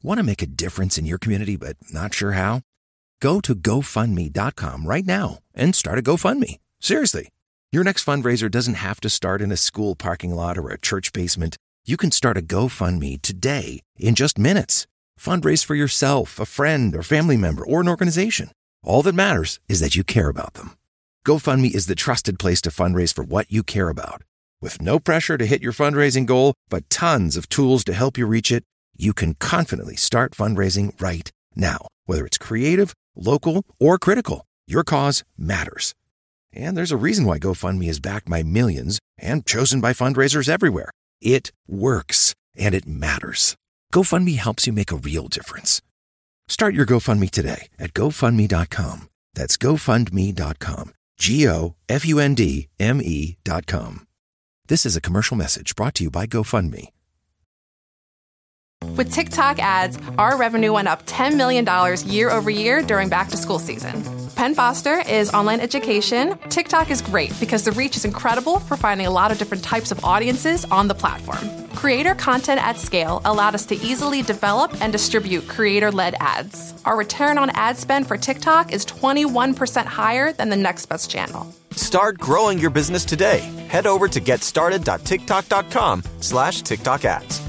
Want to make a difference in your community but not sure how? Go to GoFundMe.com right now and start a GoFundMe. Seriously. Your next fundraiser doesn't have to start in a school parking lot or a church basement. You can start a GoFundMe today in just minutes. Fundraise for yourself, a friend, or family member, or an organization. All that matters is that you care about them. GoFundMe is the trusted place to fundraise for what you care about. With no pressure to hit your fundraising goal, but tons of tools to help you reach it, you can confidently start fundraising right now. Whether it's creative, local, or critical, your cause matters. And there's a reason why GoFundMe is backed by millions and chosen by fundraisers everywhere. It works, and it matters. GoFundMe helps you make a real difference. Start your GoFundMe today at GoFundMe.com. That's GoFundMe.com. GoFundMe.com. This is a commercial message brought to you by GoFundMe. With TikTok ads, our revenue went up $10 million year over year during back-to-school season. Penn Foster is online education. TikTok is great because the reach is incredible for finding a lot of different types of audiences on the platform. Creator content at scale allowed us to easily develop and distribute creator-led ads. Our return on ad spend for TikTok is 21% higher than the next best channel. Start growing your business today. Head over to getstarted.tiktok.com/TikTok ads.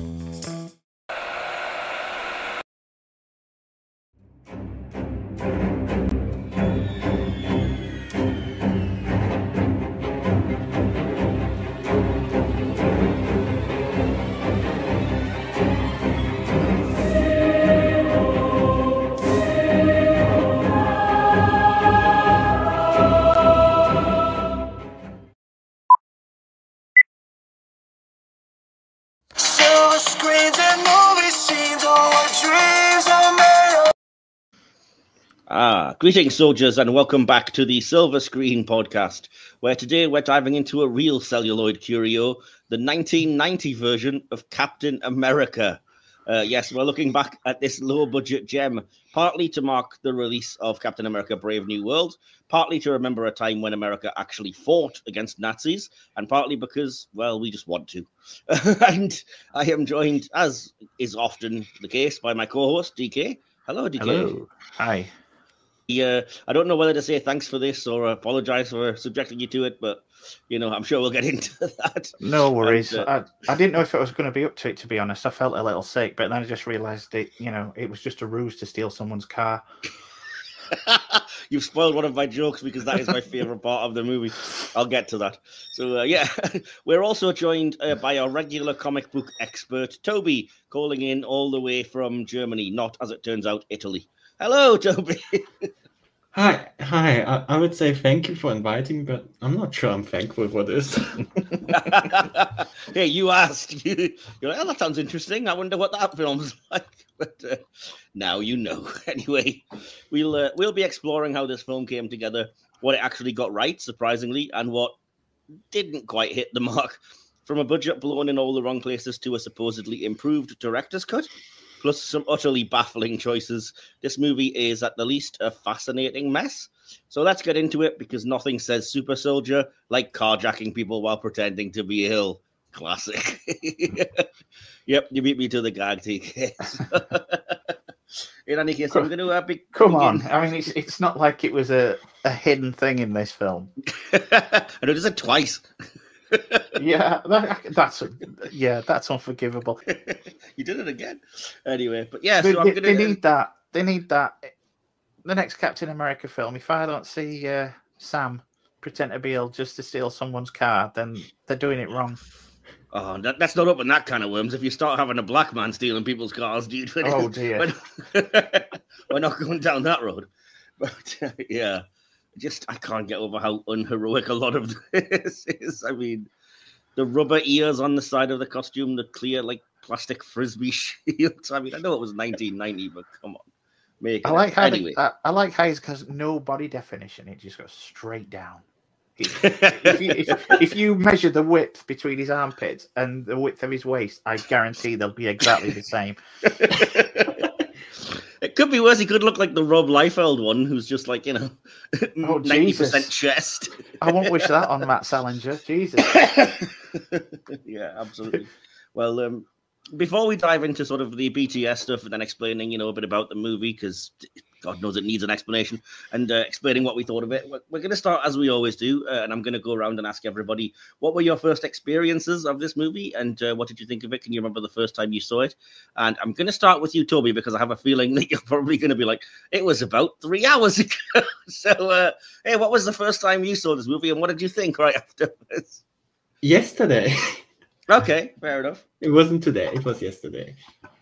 Greetings, soldiers, and welcome back to the Silver Screen Podcast, where today we're diving into a real celluloid curio, the 1990 version of Captain America. Yes, we're looking back at this low-budget gem, partly to mark the release of Captain America Brave New World, partly to remember a time when America actually fought against Nazis, and partly because, well, we just want to. And I am joined, as is often the case, by my co-host, DK. Hello, DK. Hello. Hi. I don't know whether to say thanks for this or apologize for subjecting you to it, but, you know, I'm sure we'll get into that. No worries. And, I didn't know if I was going to be up to it, to be honest. I felt a little sick, but then I just realized it was just a ruse to steal someone's car. You've spoiled one of my jokes because that is my favorite part of the movie. I'll get to that. So, we're also joined by our regular comic book expert, Toby, calling in all the way from Germany, not, as it turns out, Italy. Hello, Toby. Hi. I would say thank you for inviting me, but I'm not sure I'm thankful for this. Hey, you asked. You're like, oh, that sounds interesting. I wonder what that film's like. But now you know. Anyway, we'll be exploring how this film came together, what it actually got right, surprisingly, and what didn't quite hit the mark. From a budget blown in all the wrong places to a supposedly improved director's cut, plus some utterly baffling choices, this movie is at the least a fascinating mess. So let's get into it, because nothing says super soldier like carjacking people while pretending to be ill. Classic. Yep, you beat me to the gag, TK. In any case, I'm going to begin. Come on. I mean, it's not like it was a hidden thing in this film. And it is it twice. Yeah, that's unforgivable. You did it again. Anyway, but yeah, they, so I'm going to... They need that. They need that. The next Captain America film, if I don't see Sam pretend to be ill just to steal someone's car, then they're doing it wrong. Oh, that's not open that kind of worms. If you start having a black man stealing people's cars, dude. Oh, dear. We're not going down that road. But, yeah. I can't get over how unheroic a lot of this is. I mean, the rubber ears on the side of the costume, the clear, like, plastic frisbee shields. I mean, I know it was 1990, but come on. I like how he's got no body definition. It just goes straight down. If you measure the width between his armpits and the width of his waist, I guarantee they'll be exactly the same. It could be worse. He could look like the Rob Liefeld one, who's just like, 90% chest. I won't wish that on Matt Salinger. Jesus. Yeah, absolutely. Well, before we dive into sort of the BTS stuff and then explaining, a bit about the movie, because God knows it needs an explanation, and explaining what we thought of it, we're going to start as we always do, and I'm going to go around and ask everybody, what were your first experiences of this movie, and what did you think of it? Can you remember the first time you saw it? And I'm going to start with you, Toby, because I have a feeling that you're probably going to be like, it was about 3 hours ago. So, hey, what was the first time you saw this movie, and what did you think right afterwards? Yesterday. Okay, fair enough. It wasn't today. It was yesterday.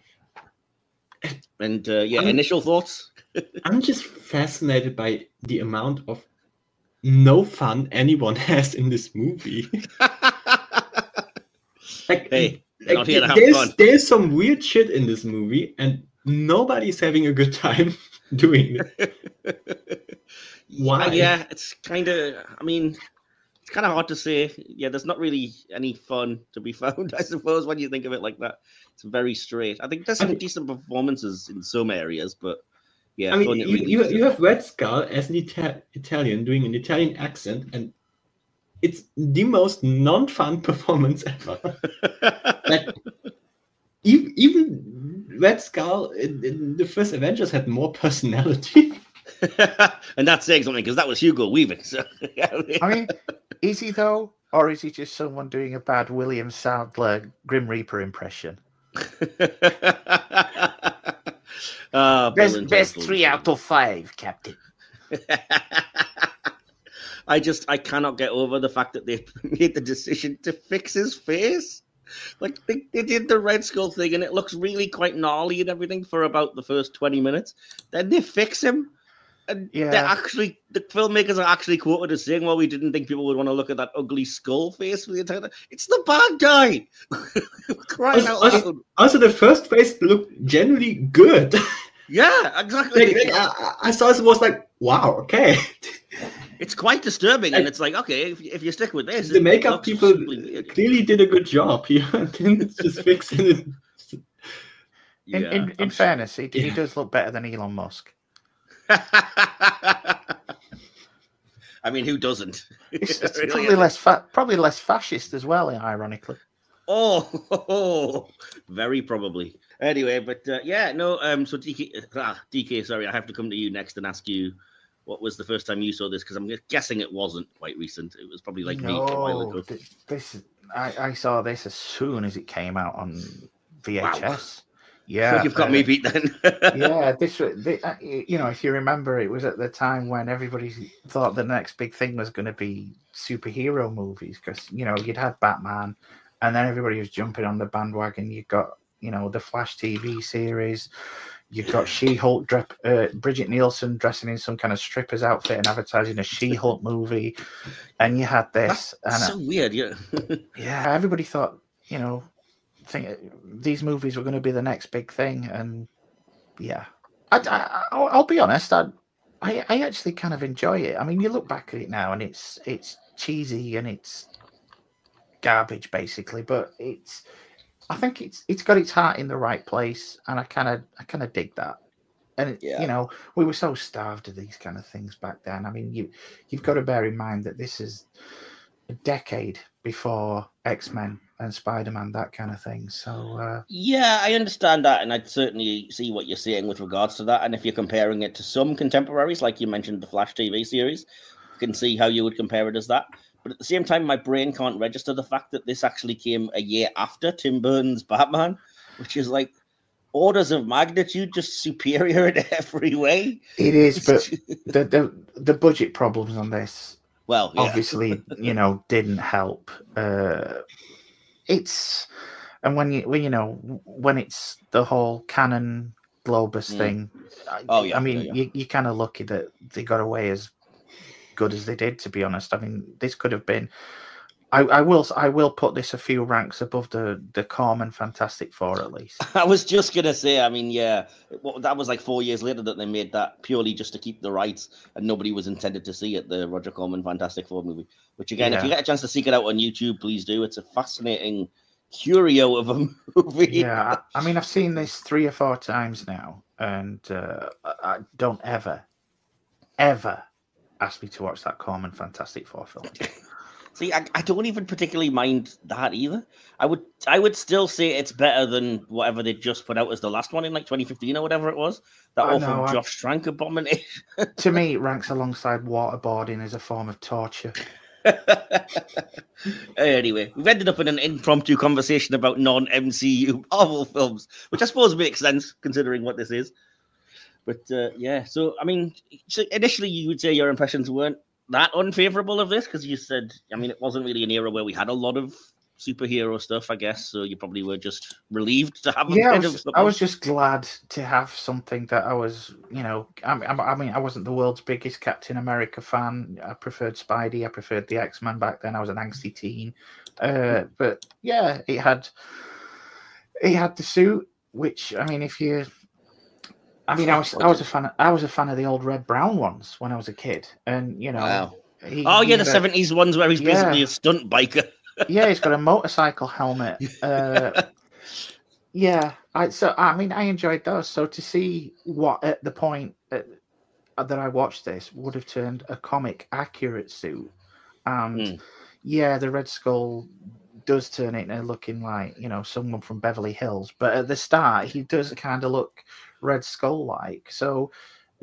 And initial thoughts? I'm just fascinated by the amount of no fun anyone has in this movie. Hey, not here to have fun. There's some weird shit in this movie, and nobody's having a good time doing it. Why? Yeah, it's kind of. I mean, it's kind of hard to say. Yeah, there's not really any fun to be found, I suppose, when you think of it like that. It's very straight. I think there's some decent performances in some areas, but yeah. I mean, you have Red Skull as an Italian doing an Italian accent, and it's the most non-fun performance ever. Like, even Red Skull in the first Avengers had more personality. And that's saying something, because that was Hugo Weaving. So I mean, is he though, or is he just someone doing a bad William Sadler Grim Reaper impression? Best 3 out of 5, Captain. I cannot get over the fact that they made the decision to fix his face. Like, they did the Red Skull thing, and it looks really quite gnarly and everything for about the first 20 minutes. Then they fix him. And the filmmakers are actually quoted as saying, well, we didn't think people would want to look at that ugly skull face for the entire time. It's the bad guy. Crying out loud. Also, the first face looked generally good. Yeah, exactly. I saw it and was like, wow, okay. It's quite disturbing, and it's like, okay, if you stick with this, the makeup people clearly did a good job here. Didn't just fix it. In fairness, he does look better than Elon Musk. I mean, who doesn't? It's probably less fascist as well, ironically. Oh, very probably. Anyway, but so DK, sorry, I have to come to you next and ask you, what was the first time you saw this? Because I'm guessing it wasn't quite recent. It was probably like me a while ago. I saw this as soon as it came out on VHS. Wow. Yeah, so you've got me beat then. Yeah, if you remember, it was at the time when everybody thought the next big thing was going to be superhero movies, because you'd had Batman, and then everybody was jumping on the bandwagon. You got the Flash TV series. You got She-Hulk, Bridget Nielsen dressing in some kind of stripper's outfit and advertising a She-Hulk movie, and you had this. That's so weird, yeah. Yeah, everybody thought these movies were going to be the next big thing, and yeah, I'll be honest, I actually kind of enjoy it. I mean, you look back at it now, and it's cheesy and it's garbage basically, but I think it's got its heart in the right place, and I kind of dig that. And we were so starved of these kind of things back then. I mean, you've got to bear in mind that this is a decade before X-Men and Spider-Man, that kind of thing. So yeah, I understand that, and I'd certainly see what you're saying with regards to that. And if you're comparing it to some contemporaries, like you mentioned the Flash TV series, you can see how you would compare it as that. But at the same time, my brain can't register the fact that this actually came a year after Tim Burton's Batman, which is like orders of magnitude just superior in every way. It is, but the budget problems on this, well, yeah. Obviously, didn't help. When it's the whole Canon Globus thing. Oh yeah. I mean, you're kind of lucky that they got away as good as they did, to be honest. I mean, this could have been. I will put this a few ranks above the Corman Fantastic Four at least. I was just gonna say, I mean, yeah, that was like 4 years later that they made that purely just to keep the rights, and nobody was intended to see it. The Roger Corman Fantastic Four movie, which again, if you get a chance to seek it out on YouTube, please do. It's a fascinating curio of a movie. Yeah, I mean, I've seen this 3 or 4 times now, and I don't ever ask me to watch that Corman Fantastic Four film. See, I don't even particularly mind that either. I would still say it's better than whatever they just put out as the last one in like 2015 or whatever it was. That awful Josh Trank abomination. To me, it ranks alongside waterboarding as a form of torture. Anyway, we've ended up in an impromptu conversation about non-MCU Marvel films, which I suppose makes sense considering what this is. But yeah, so I mean, so initially you would say your impressions weren't that unfavorable of this because you said, I mean, it wasn't really an era where we had a lot of superhero stuff, I guess. So you probably were just relieved to have a bit of something. I was just glad to have something that I was, I mean, I wasn't the world's biggest Captain America fan. I preferred Spidey. I preferred the X-Men back then. I was an angsty teen. But yeah, it had the suit, which, I mean, I was a fan of the old Red Brown ones when I was a kid, and Wow. The 70s ones where he's basically a stunt biker. Yeah, he's got a motorcycle helmet. Yeah, I enjoyed those. So to see what at the point that I watched this would have turned a comic accurate suit, and the Red Skull does turn it into looking like someone from Beverly Hills, but at the start he does kind of look Red Skull like. So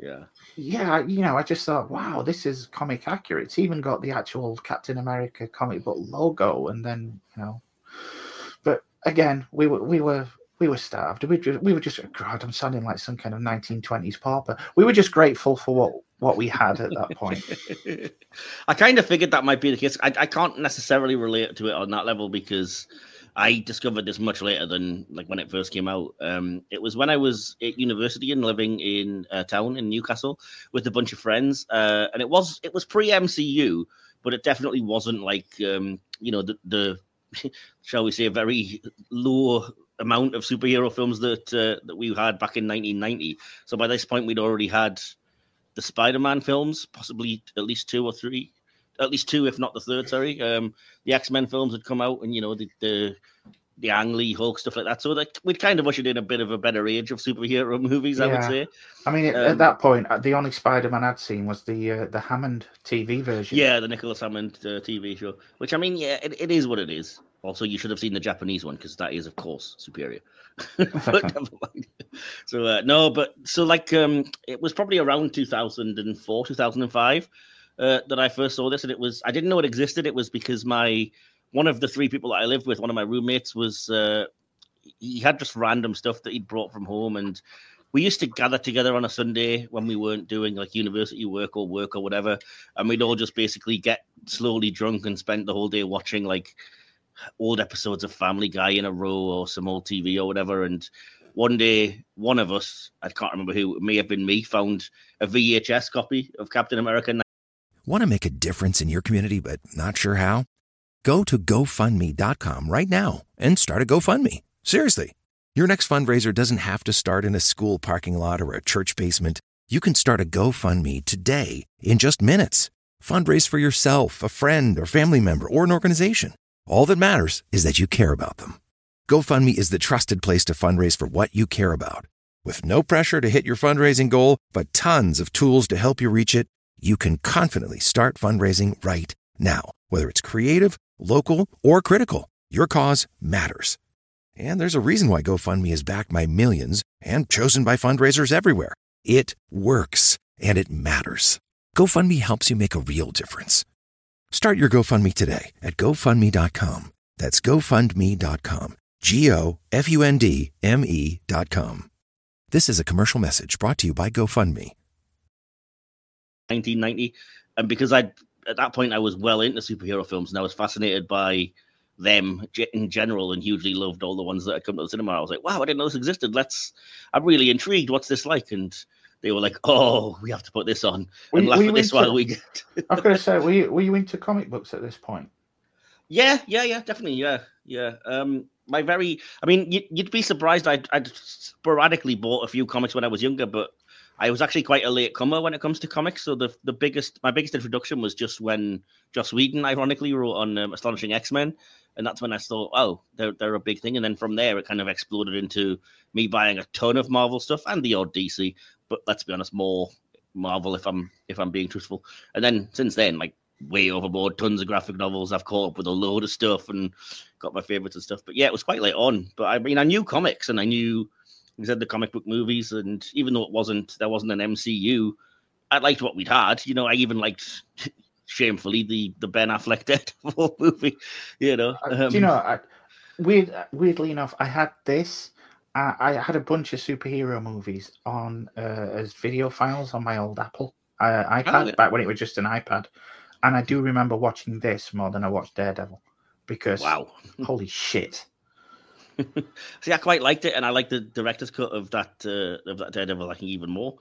I just thought, wow, this is comic accurate. It's even got the actual Captain America comic book logo, and then but again, we were starved. We were just, God, I'm sounding like some kind of 1920s pauper. We were just grateful for what we had at that point. I kind of figured that might be the case. I can't necessarily relate to it on that level because I discovered this much later than like when it first came out. It was when I was at university and living in a town in Newcastle with a bunch of friends, and it was pre-MCU, but it definitely wasn't like the shall we say a very low amount of superhero films that we had back in 1990. So by this point, we'd already had the Spider-Man films, possibly at least two, if not the third. Sorry, the X-Men films had come out, and the Ang Lee Hulk stuff like that. So we'd kind of ushered in a bit of a better age of superhero movies, I would say. I mean, at that point, the only Spider-Man I'd seen was the Hammond TV version. Yeah, the Nicholas Hammond TV show. Which, I mean, it is what it is. Also, you should have seen the Japanese one because that is, of course, superior. But never mind. So it was probably around 2004, 2005 that I first saw this, and I didn't know it existed. It was because one of the three people that I lived with, one of my roommates, was he had just random stuff that he'd brought from home, and we used to gather together on a Sunday when we weren't doing like university work or whatever, and we'd all just basically get slowly drunk and spend the whole day watching like old episodes of Family Guy in a row or some old TV or whatever. And one day, one of us, I can't remember who, it may have been me, found a VHS copy of Captain America. Want to make a difference in your community but not sure how? Go to GoFundMe.com right now and start a GoFundMe. Seriously. Your next fundraiser doesn't have to start in a school parking lot or a church basement. You can start a GoFundMe today in just minutes. Fundraise for yourself, a friend or family member, or an organization. All that matters is that you care about them. GoFundMe is the trusted place to fundraise for what you care about. With no pressure to hit your fundraising goal, but tons of tools to help you reach it, you can confidently start fundraising right now. Whether it's creative, local, or critical, your cause matters. And there's a reason why GoFundMe is backed by millions and chosen by fundraisers everywhere. It works, and it matters. GoFundMe helps you make a real difference. Start your GoFundMe today at GoFundMe.com. That's GoFundMe.com. GoFundMe.com. This is a commercial message brought to you by GoFundMe. 1990, and because at that point I was well into superhero films and I was fascinated by them in general and hugely loved all the ones that had come to the cinema. I was like, wow, I didn't know this existed. I'm really intrigued. What's this like? And they were like, oh, we have to put this on and laugh at this while we get. I've got to say, were you into comic books at this point? Yeah, definitely, yeah. You'd be surprised. I'd sporadically bought a few comics when I was younger, but I was actually quite a late comer when it comes to comics. So my biggest introduction was just when Joss Whedon, ironically, wrote on Astonishing X-Men, and that's when I thought, oh, they're a big thing. And then from there, it kind of exploded into me buying a ton of Marvel stuff and the odd DC. But let's be honest, more Marvel if I'm being truthful. And then since then, like way overboard. Tons of graphic novels. I've caught up with a load of stuff and got my favorites and stuff. But yeah, it was quite late on. But I mean, I knew comics and I knew, like I said, the comic book movies. And even though there wasn't an MCU, I liked what we'd had. You know, I even liked, shamefully, the Ben Affleck Daredevil movie. You know, do you know? Weirdly enough, I had this. I had a bunch of superhero movies on as video files on my old Apple iPad back when it was just an iPad, and I do remember watching this more than I watched Daredevil because wow, holy shit! See, I quite liked it, and I liked the director's cut of that Daredevil, I think, even more.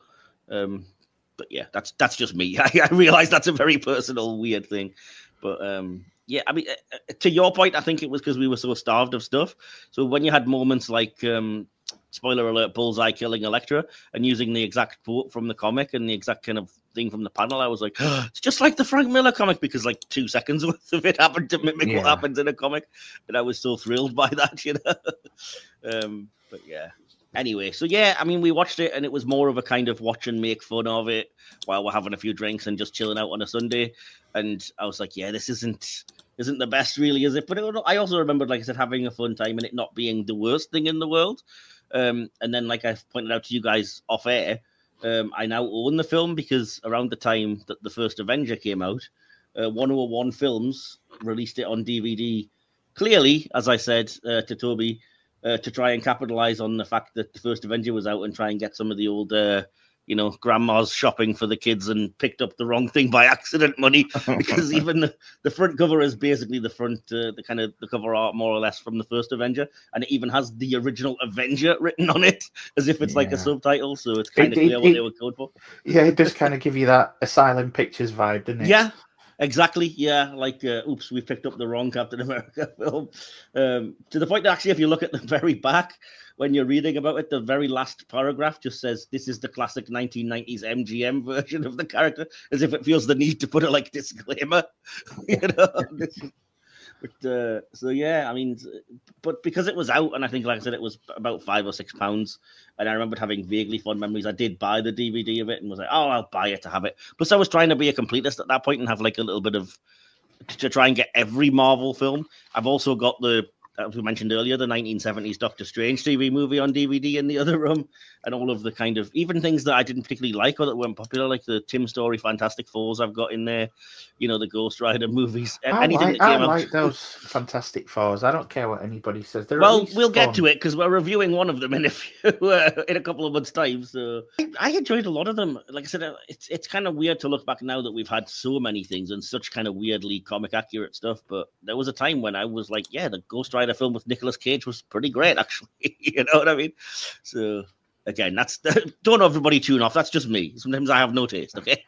But yeah, that's just me. I realize that's a very personal, weird thing, but yeah, I mean, to your point, I think it was because we were so starved of stuff. So when you had moments like, spoiler alert, Bullseye killing Elektra and using the exact quote from the comic and the exact kind of thing from the panel, I was like, oh, it's just like the Frank Miller comic, because like 2 seconds worth of it happened to mimic what happens in a comic. And I was so thrilled by that, you know. But yeah. Anyway, so yeah, I mean, we watched it and it was more of a kind of watch and make fun of it while we're having a few drinks and just chilling out on a Sunday. And I was like, yeah, this isn't the best, really, is it? But I also remembered, like I said, having a fun time and it not being the worst thing in the world. And then, like I pointed out to you guys off air, I now own the film because around the time that the first Avenger came out, 101 Films released it on DVD. Clearly, as I said to Toby, to try and capitalize on the fact that the first Avenger was out and try and get some of the old, grandma's shopping for the kids and picked up the wrong thing by accident money, because even the front cover is basically the front, the cover art more or less from the first Avenger, and it even has the original Avenger written on it as if it's like a subtitle, so it's kind of clear what they were going for. Yeah, it does kind of give you that Asylum Pictures vibe, doesn't it? Yeah. Exactly, yeah, like, oops, we picked up the wrong Captain America film. To the point that actually, if you look at the very back, when you're reading about it, the very last paragraph just says, this is the classic 1990s MGM version of the character, as if it feels the need to put a, like, disclaimer, you know? But, so, yeah, I mean, but because it was out, and I think, like I said, it was about £5 or £6, and I remembered having vaguely fond memories. I did buy the DVD of it and was like, oh, I'll buy it to have it. Plus, I was trying to be a completist at that point and have, like, a little bit of, to try and get every Marvel film. I've also got as we mentioned earlier, the 1970s Doctor Strange TV movie on DVD in the other room, and all of the kind of, even things that I didn't particularly like or that weren't popular, like the Tim Story Fantastic Fours I've got in there, you know, the Ghost Rider movies, anything that came out. I like those Fantastic Fours. I don't care what anybody says. Well, we'll get to it because we're reviewing one of them in a couple of months' time. So I enjoyed a lot of them. Like I said, it's kind of weird to look back now that we've had so many things and such kind of weirdly comic accurate stuff. But there was a time when I was like, yeah, the Ghost Rider film with Nicolas Cage was pretty great, actually. You know what I mean? So again, don't everybody tune off. That's just me. Sometimes I have no taste. Okay.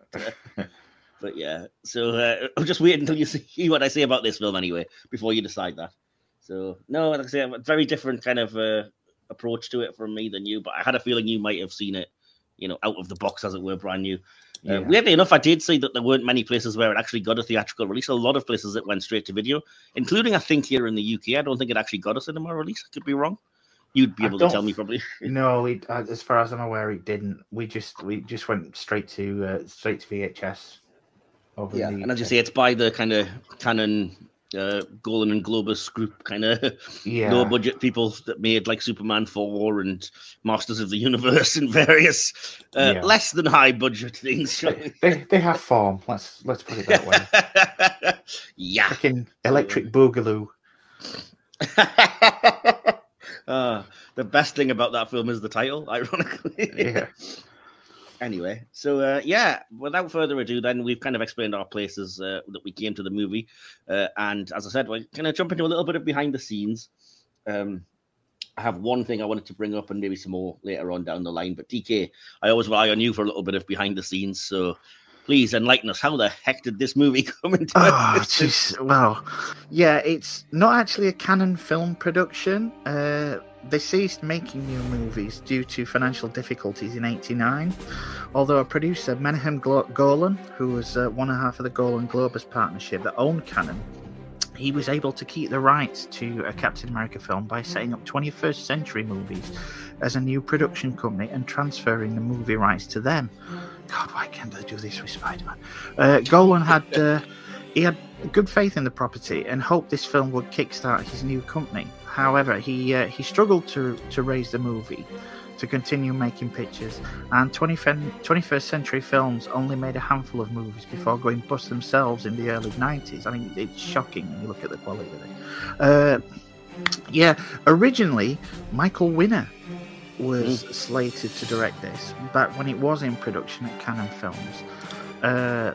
But yeah, so I'm just waiting until you see what I say about this film anyway before you decide that. So no, like I say, a very different kind of approach to it from me than you. But I had a feeling you might have seen it, you know, out of the box, as it were, brand new. Weirdly enough, I did see that there weren't many places where it actually got a theatrical release. A lot of places it went straight to video, including, I think, here in the UK. I don't think it actually got a cinema release. I could be wrong. You'd be able to tell me probably. No, as far as I'm aware, it didn't. We just went straight to VHS. And as you say, it's by the kind of Canon, Golan and Globus group, kind of low budget people that made like Superman 4 and Masters of the Universe and various less than high budget things. They have form. Let's put it that way. Yeah, fucking Electric Boogaloo. The best thing about that film is the title, ironically. Yeah. Anyway, so without further ado, then we've kind of explained our places that we came to the movie. And as I said, we're going to jump into a little bit of behind the scenes. I have one thing I wanted to bring up and maybe some more later on down the line. But DK, I always rely on you for a little bit of behind the scenes. So please enlighten us. How the heck did this movie come into existence? Well, yeah, it's not actually a Canon film production. They ceased making new movies due to financial difficulties in '89, although a producer, Menahem Golan, who was one half of the Golan Globus partnership that owned Canon, he was able to keep the rights to a Captain America film by setting up 21st Century Movies as a new production company and transferring the movie rights to them. God, why can't they do this with Spider-Man? Golan had good faith in the property and hoped this film would kickstart his new company. However, he struggled to raise the movie to continue making pictures, and 21st Century Films only made a handful of movies before going bust themselves in the early 90s. I mean, it's shocking when you look at the quality of it. Originally, Michael Winner was slated to direct this back when it was in production at Cannon Films. And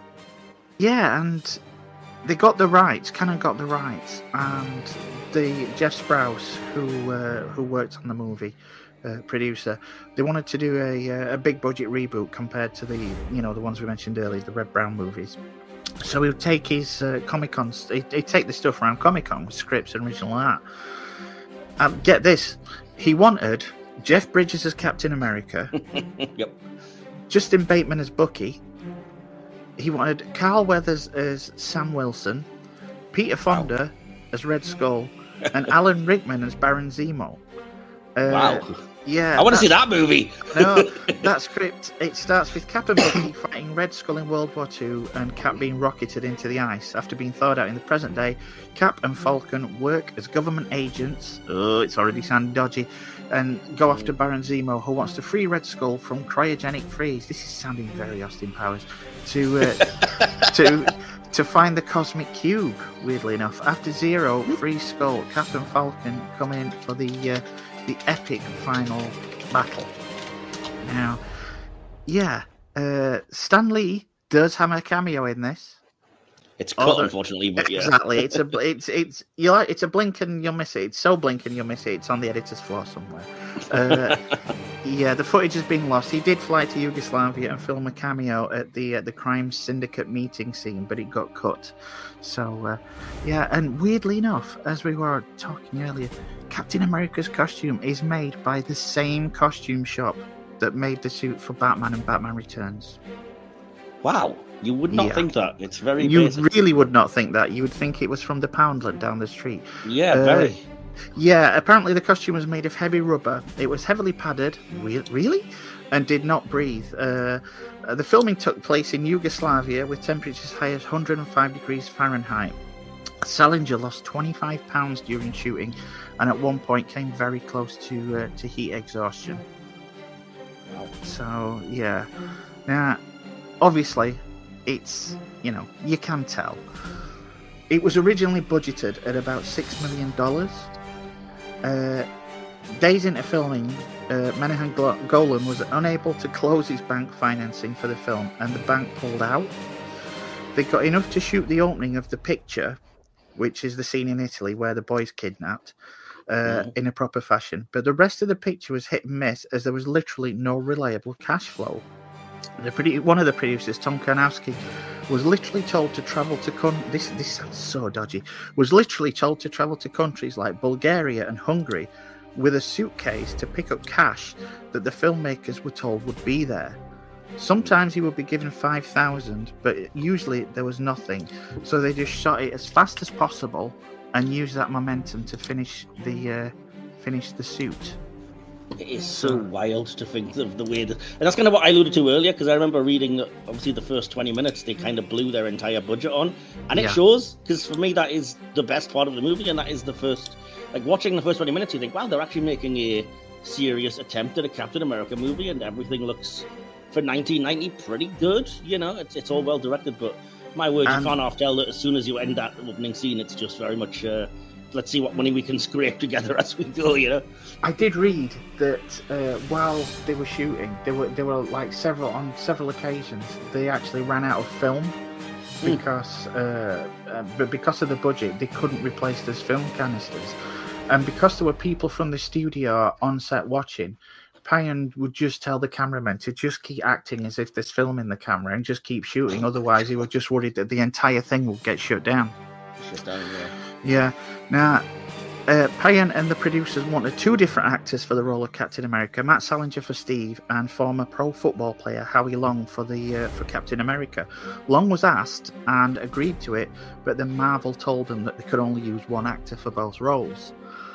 they got the rights. Cannon got the rights, and the Jeff Sprouse, who worked on the movie, producer, they wanted to do a big budget reboot compared to the ones we mentioned earlier, the Red Brown movies. So he would take his Comic-Cons, he'd take the stuff around Comic-Con with scripts and original art. Get this, he wanted Jeff Bridges as Captain America, Yep. Justin Bateman as Bucky, he wanted Carl Weathers as Sam Wilson, Peter Fonda as Red Skull, and Alan Rickman as Baron Zemo. Wow. Yeah, I want to see that movie. No, that script, it starts with Cap and Bucky fighting Red Skull in World War II and Cap being rocketed into the ice. After being thawed out in the present day, Cap and Falcon work as government agents. Oh, it's already sounding dodgy. And go after Baron Zemo, who wants to free Red Skull from cryogenic freeze. This is sounding very Austin Powers. To find the cosmic cube, weirdly enough. After Zero frees Skull, Cap and Falcon come in for the epic final battle. Now, Stan Lee does have a cameo in this. It's cut, unfortunately, but yeah. Exactly. It's a blink and you'll miss it. It's so blink and you'll miss it. It's on the editor's floor somewhere. The footage has been lost. He did fly to Yugoslavia and film a cameo at the crime syndicate meeting scene, but it got cut. So, and weirdly enough, as we were talking earlier, Captain America's costume is made by the same costume shop that made the suit for Batman and Batman Returns. Wow. You would not think that. It's very You basic. really would not think that. You would think it was from the Poundland down the street. Yeah, very. Yeah, apparently the costume was made of heavy rubber. It was heavily padded. Really? And did not breathe. The filming took place in Yugoslavia with temperatures high as 105 degrees Fahrenheit. Salinger lost 25 pounds during shooting and at one point came very close to heat exhaustion. Wow. So, yeah. Now, obviously, it's, you can tell. It was originally budgeted at about $6 million. Days into filming, Menahem Golan was unable to close his bank financing for the film, and the bank pulled out. They got enough to shoot the opening of the picture, which is the scene in Italy where the boy's kidnapped, in a proper fashion. But the rest of the picture was hit and miss, as there was literally no reliable cash flow. One of the producers, Tom Karnowski, was literally told to travel to this sounds so dodgy. Was literally told to travel to countries like Bulgaria and Hungary with a suitcase to pick up cash that the filmmakers were told would be there. Sometimes he would be given $5,000, but usually there was nothing. So they just shot it as fast as possible and used that momentum to finish the suit. It is so wild to think of the way that... And that's kind of what I alluded to earlier, because I remember reading that, obviously, the first 20 minutes, they kind of blew their entire budget on. And it shows, because for me, that is the best part of the movie, and that is the first... Like, watching the first 20 minutes, you think, wow, they're actually making a serious attempt at a Captain America movie, and everything looks, for 1990, pretty good. It's all well directed, but my word, you can't half tell that as soon as you end that opening scene, it's just very much... let's see what money we can scrape together as we go, I did read that while they were shooting, they were like on several occasions, they actually ran out of film because of the budget, they couldn't replace those film canisters. And because there were people from the studio on set watching, Payan would just tell the cameraman to just keep acting as if there's film in the camera and just keep shooting. Otherwise, he was just worried that the entire thing would get shut down. Shut down, Yeah. Now, Payan and the producers wanted 2 different actors for the role of Captain America: Matt Salinger for Steve and former pro football player Howie Long for Captain America. Long was asked and agreed to it, but then Marvel told them that they could only use 1 actor for both roles.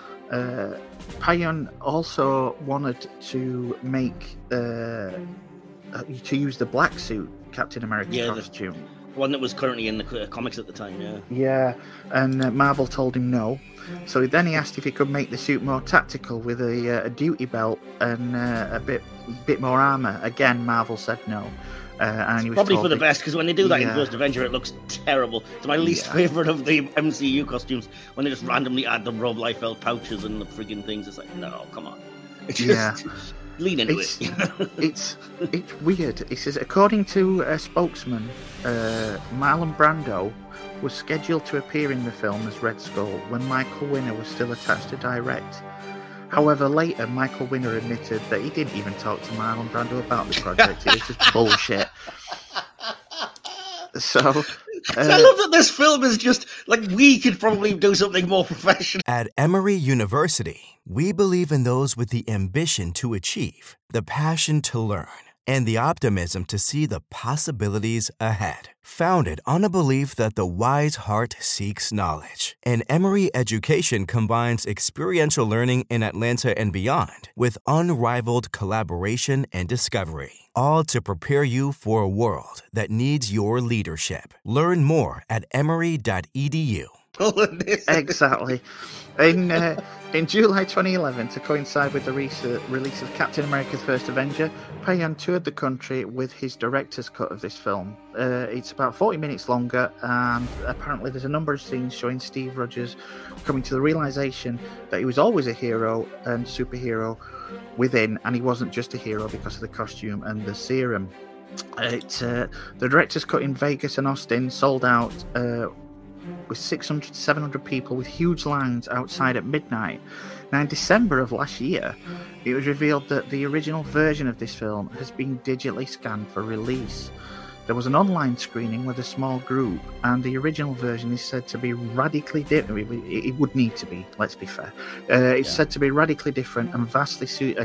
Payan also wanted to make to use the black suit Captain America costume. One that was currently in the comics at the time, yeah. Yeah, and Marvel told him no. So then he asked if he could make the suit more tactical with a duty belt and a bit more armor. Again, Marvel said no. And he was probably for the best, because when they do that in First Avenger, it looks terrible. It's my least favorite of the MCU costumes, when they just randomly add the Rob Liefeld pouches and the friggin' things. It's like, no, come on. It's just... Lean into it. It's weird. It says, according to a spokesman, Marlon Brando was scheduled to appear in the film as Red Skull when Michael Winner was still attached to direct. However, later, Michael Winner admitted that he didn't even talk to Marlon Brando about the project. It was just bullshit. So... I love that this film is just, like, we could probably do something more professional. At Emory University, we believe in those with the ambition to achieve, the passion to learn, and the optimism to see the possibilities ahead. Founded on a belief that the wise heart seeks knowledge, and Emory Education combines experiential learning in Atlanta and beyond with unrivaled collaboration and discovery, all to prepare you for a world that needs your leadership. Learn more at emory.edu. Exactly. In July 2011, to coincide with the release of Captain America's First Avenger, Payan toured the country with his director's cut of this film. It's about 40 minutes longer, and apparently there's a number of scenes showing Steve Rogers coming to the realization that he was always a hero and superhero within, and he wasn't just a hero because of the costume and the serum. The director's cut in Vegas and Austin sold out with 600 to 700 people with huge lines outside at midnight. Now, in December of last year, it was revealed that the original version of this film has been digitally scanned for release. There was an online screening with a small group, and the original version is said to be radically different. It would need to be, let's be fair. It's said to be radically different and vastly superior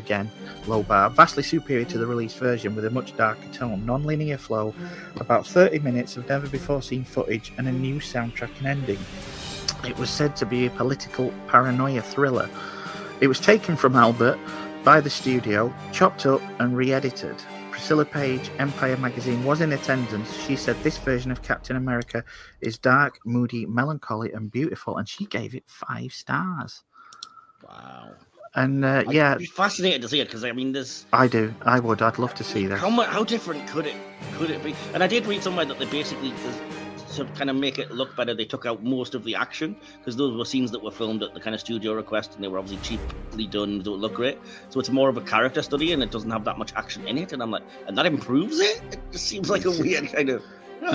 to the release version, with a much darker tone, non-linear flow, about 30 minutes of never-before-seen footage, and a new soundtrack and ending. It was said to be a political paranoia thriller. It was taken from Albert by the studio, chopped up and re-edited. Priscilla Page, Empire magazine, was in attendance. She said this version of Captain America is dark, moody, melancholy, and beautiful, and she gave it 5 stars. Wow. And I'd be fascinated to see it, because I mean, there's. I would. I'd love to see that. How different could it be? And I did read somewhere that they basically, to kind of make it look better, they took out most of the action, because those were scenes that were filmed at the kind of studio request, and they were obviously cheaply done, don't look great. So it's more of a character study, and it doesn't have that much action in it. And I'm like, and that improves it? It just seems like a weird kind of.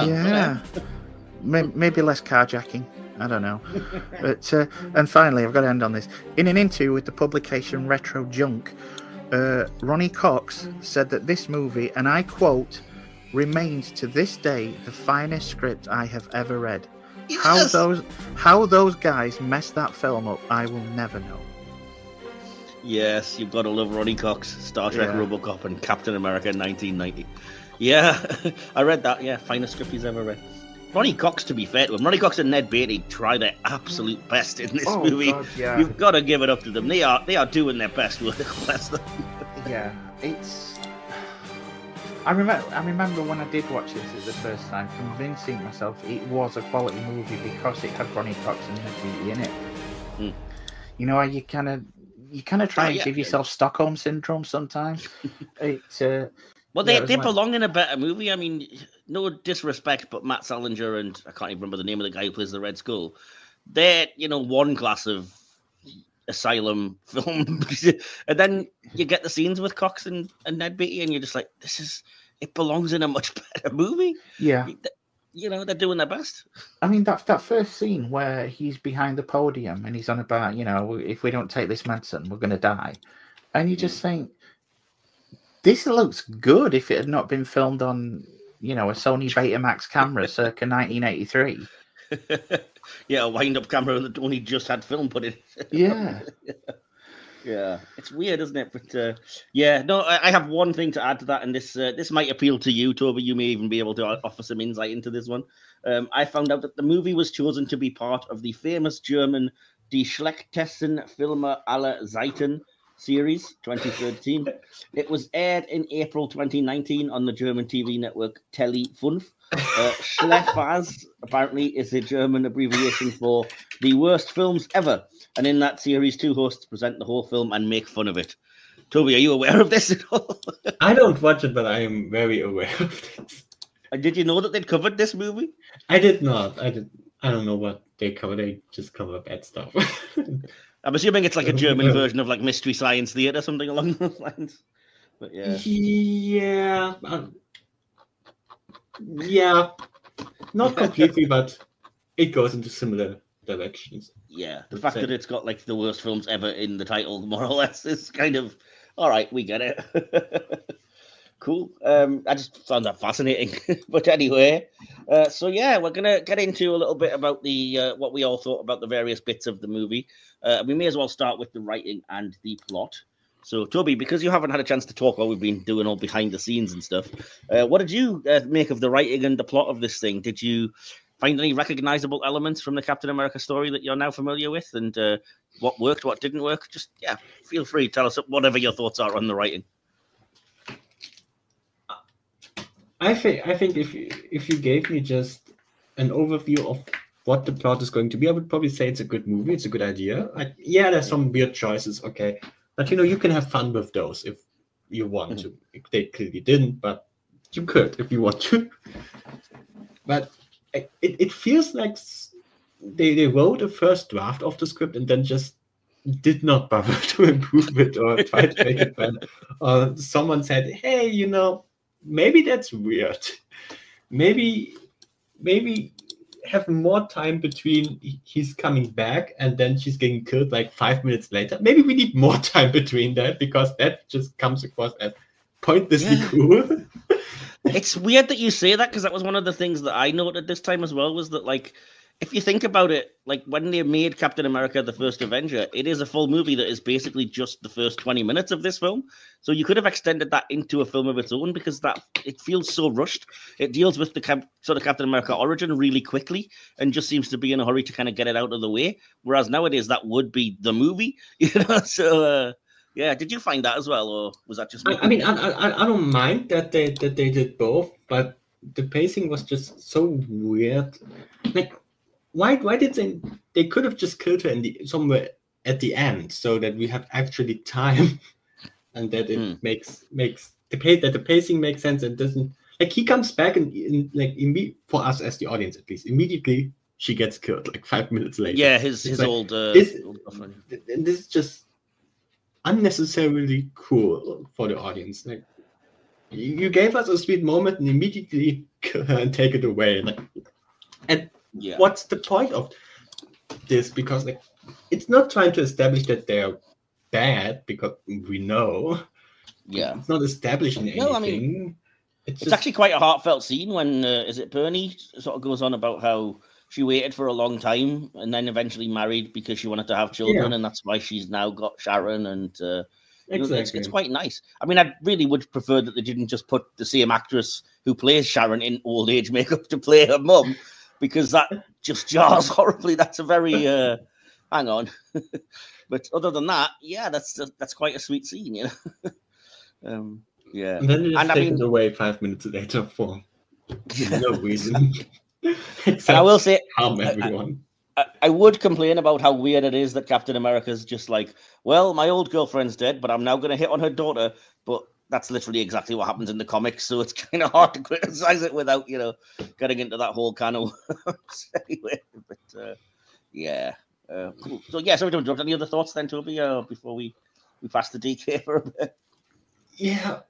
Maybe less carjacking. I don't know. But and finally, I've got to end on this. In an interview with the publication Retro Junk, Ronnie Cox said that this movie, and I quote, remains to this day the finest script I have ever read. Yes! How those guys messed that film up, I will never know. Yes, you've got to love Ronnie Cox, Star Trek, RoboCop, and Captain America 1990. Yeah, I read that. Yeah, finest script he's ever read. Ronnie Cox, to be fair to him, Ronnie Cox and Ned Beatty try their absolute best in this movie. God, yeah. You've got to give it up to them. They are doing their best work. Bless them. Yeah, it's. I remember when I did watch this the first time, convincing myself it was a quality movie because it had Ronnie Cox and Ned Beatty in it. Mm. You know, you kind of try and give yourself Stockholm syndrome sometimes. Well, they belong in a better movie. I mean, no disrespect, but Matt Salinger and I can't even remember the name of the guy who plays the Red Skull. They're, one class of asylum film. And then you get the scenes with Cox and Ned Beatty, and you're just like, it belongs in a much better movie. Yeah. They're doing their best. I mean, that first scene where he's behind the podium and he's on about, if we don't take this medicine, we're going to die. And you just think, this looks good if it had not been filmed on, a Sony Betamax camera circa 1983. Yeah, a wind-up camera that only just had film put in. Yeah. Yeah, it's weird, isn't it? But yeah, no, I have one thing to add to that, and this might appeal to you, Toby. You may even be able to offer some insight into this one. I found out that the movie was chosen to be part of the famous German Die Schlechtesten Filme aller Zeiten series 2013. It was aired in April 2019 on the German TV network Tele5. Schlefaz apparently is a German abbreviation for the worst films ever. And in that series, two hosts present the whole film and make fun of it. Toby, are you aware of this at all? I don't watch it, but I am very aware of this. Did you know that they'd covered this movie? I did not. I don't know what they cover. They just cover bad stuff. I'm assuming it's like a German version of like Mystery Science Theater, something along those lines. But yeah. Yeah. Not completely, but it goes into similar directions. Yeah, the fact that it's got like the worst films ever in the title, more or less, is kind of all right. We get it. Cool. I just found that fascinating. But anyway, so yeah, we're gonna get into a little bit about the what we all thought about the various bits of the movie. We may as well start with the writing and the plot. So, Toby, because you haven't had a chance to talk while we've been doing all behind the scenes and stuff, what did you make of the writing and the plot of this thing? Did you find any recognizable elements from the Captain America story that you're now familiar with, and what worked, what didn't work? Just feel free to tell us whatever your thoughts are on the writing. I think if you gave me just an overview of what the plot is going to be, I would probably say it's a good movie. It's a good idea. There's some weird choices, okay, but you can have fun with those if you want to. They clearly didn't, but you could if you want to. But it feels like they wrote a first draft of the script and then just did not bother to improve it or try to make it better. Or someone said, hey, maybe that's weird. Maybe have more time between he's coming back and then she's getting killed like 5 minutes later. Maybe we need more time between that, because that just comes across as pointlessly cool. It's weird that you say that, because that was one of the things that I noted this time as well, was that, like, if you think about it, like when they made Captain America the First Avenger, it is a full movie that is basically just the first 20 minutes of this film. So you could have extended that into a film of its own, because it feels so rushed. It deals with the sort of Captain America origin really quickly and just seems to be in a hurry to kind of get it out of the way. Whereas nowadays that would be the movie, So yeah, did you find that as well, or was that just me? I mean, I don't mind that they did both, but the pacing was just so weird. Like, why did they could have just killed her somewhere at the end, so that we have actually time, and that it makes the pacing makes sense and doesn't, like, he comes back and for us as the audience at least, immediately she gets killed like 5 minutes later. Yeah, his like, old girlfriend. This is just unnecessarily cool for the audience. Like, you gave us a sweet moment and immediately kill her and take it away. Like, and what's the point of this? Because like, it's not trying to establish that they're bad, because we know. Yeah, it's not establishing anything. No, I mean, it's actually quite a heartfelt scene when is it Bernie sort of goes on about how she waited for a long time and then eventually married because she wanted to have children, and that's why she's now got Sharon. And it's quite nice. I mean, I really would prefer that they didn't just put the same actress who plays Sharon in old age makeup to play her mum, because that just jars horribly. That's a very hang on. But other than that, yeah, that's quite a sweet scene, yeah. And then it's taken away 5 minutes later for no reason. And I will say, everyone. I would complain about how weird it is that Captain America's just like, well, my old girlfriend's dead, but I'm now going to hit on her daughter. But that's literally exactly what happens in the comics, so it's kind of hard to criticize it without, getting into that whole can of worms. Anyway, but yeah. Cool. So yeah, so we don't drop any other thoughts then, Toby, before we pass the DK for a bit? Yeah,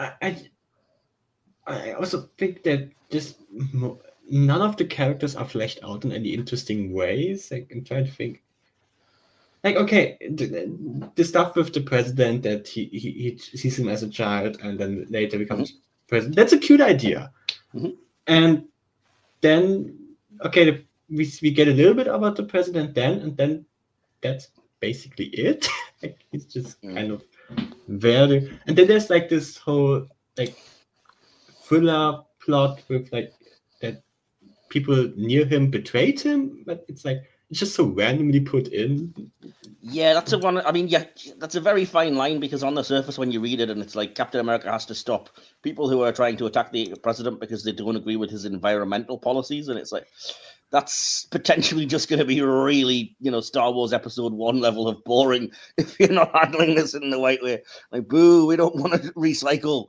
I also think that none of the characters are fleshed out in any interesting ways. Like, I'm trying to think. Like, okay, the stuff with the president, that he sees him as a child and then later becomes president. That's a cute idea. Mm-hmm. And then, okay, we get a little bit about the president then, and then that's basically it. Like, it's just kind of very, and then there's like this whole like thriller plot with like that people near him betrayed him, but it's like it's just so randomly put in. Yeah, that's a one. I mean, yeah, that's a very fine line, because on the surface, when you read it, and it's like Captain America has to stop people who are trying to attack the president because they don't agree with his environmental policies, and it's like that's potentially just going to be really, Star Wars Episode 1 level of boring if you're not handling this in the right way. Like, boo, we don't want to recycle.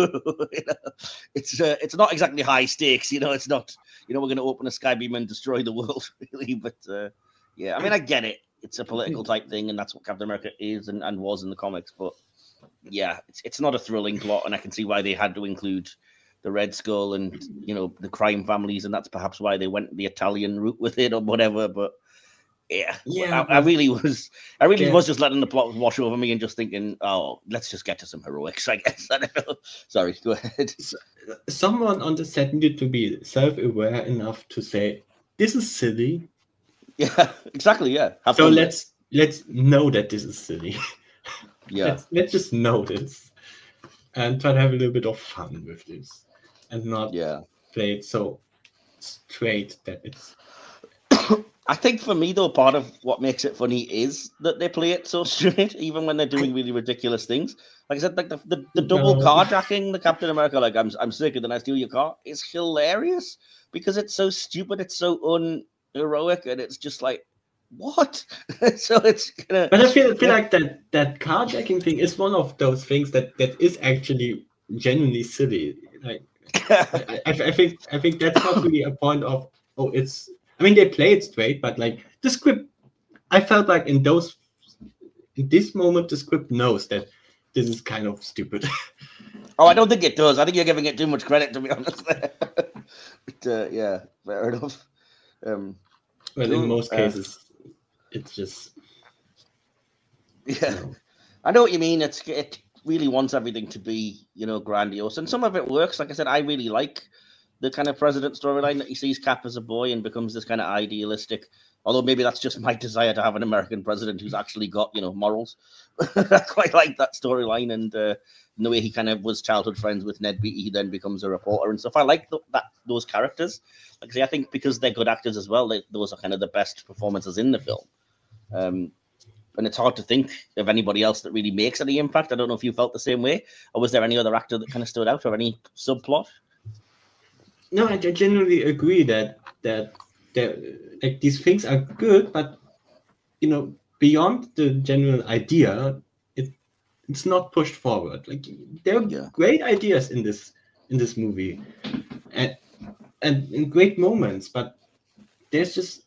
It's not exactly high stakes. It's not. We're going to open a skybeam and destroy the world, really. But yeah, I mean, I get it. It's a political type thing, and that's what Captain America is and was in the comics. But yeah, it's not a thrilling plot, and I can see why they had to include the Red Skull and the crime families, and that's perhaps why they went the Italian route with it or whatever. But yeah, I really was just letting the plot wash over me and just thinking, oh, let's just get to some heroics, I guess. I don't know. Sorry, go ahead. Someone on the set needed to be self-aware enough to say, "This is silly." Yeah, exactly. Yeah. So let's know that this is silly. Yeah. let's just know this and try to have a little bit of fun with this, and not play it so straight that it's. I think for me, though, part of what makes it funny is that they play it so straight, even when they're doing really ridiculous things. Like I said, like the double carjacking the Captain America, like I'm sick and then I steal your car, is hilarious because it's so stupid, it's so unheroic, and it's just like, what? So it's gonna. But I feel like that carjacking thing is one of those things that is actually genuinely silly. Like I think that's not really a point of it's. I mean, they play it straight, but like the script, I felt like in this moment, the script knows that this is kind of stupid. Oh, I don't think it does. I think you're giving it too much credit, to be honest. But, yeah, fair enough. Well, in most cases, it's just. Yeah, I know what you mean. It really wants everything to be, grandiose, and some of it works. Like I said, I really like the kind of president storyline that he sees Cap as a boy and becomes this kind of idealistic. Although maybe that's just my desire to have an American president who's actually got, morals. I quite like that storyline, and the way he kind of was childhood friends with Ned Beatty, he then becomes a reporter and stuff. I like those characters. Like I say, I think because they're good actors as well, those are kind of the best performances in the film. And it's hard to think of anybody else that really makes any impact. I don't know if you felt the same way, or was there any other actor that kind of stood out, or any subplot? No, I genuinely agree that like these things are good, but beyond the general idea, it's not pushed forward. Like there are great ideas in this movie, and in great moments, but there's just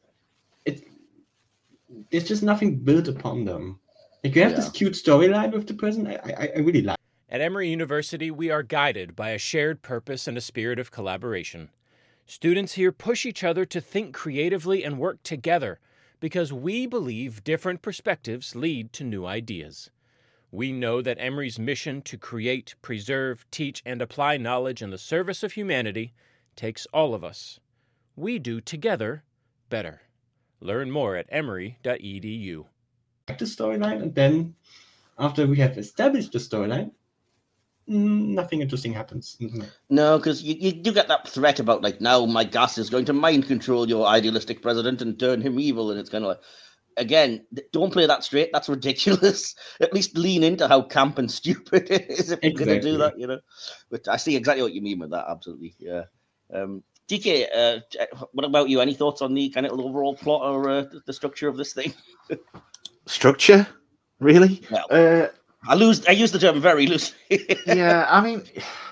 nothing built upon them. Like you have this cute storyline with the president. I really like. At Emory University, we are guided by a shared purpose and a spirit of collaboration. Students here push each other to think creatively and work together because we believe different perspectives lead to new ideas. We know that Emory's mission to create, preserve, teach, and apply knowledge in the service of humanity takes all of us. We do together better. Learn more at emory.edu. The storyline, and then after we have established the storyline, nothing interesting happens. No, because you get that threat about like, now my gas is going to mind control your idealistic president and turn him evil, and it's kind of like, again, don't play that straight. That's ridiculous. At least lean into how camp and stupid it is if you're going to do that, But I see exactly what you mean with that. Absolutely, yeah. DK, what about you? Any thoughts on the kind of overall plot or the structure of this thing? Structure, really? Well, I use the term very loosely. Yeah, I mean,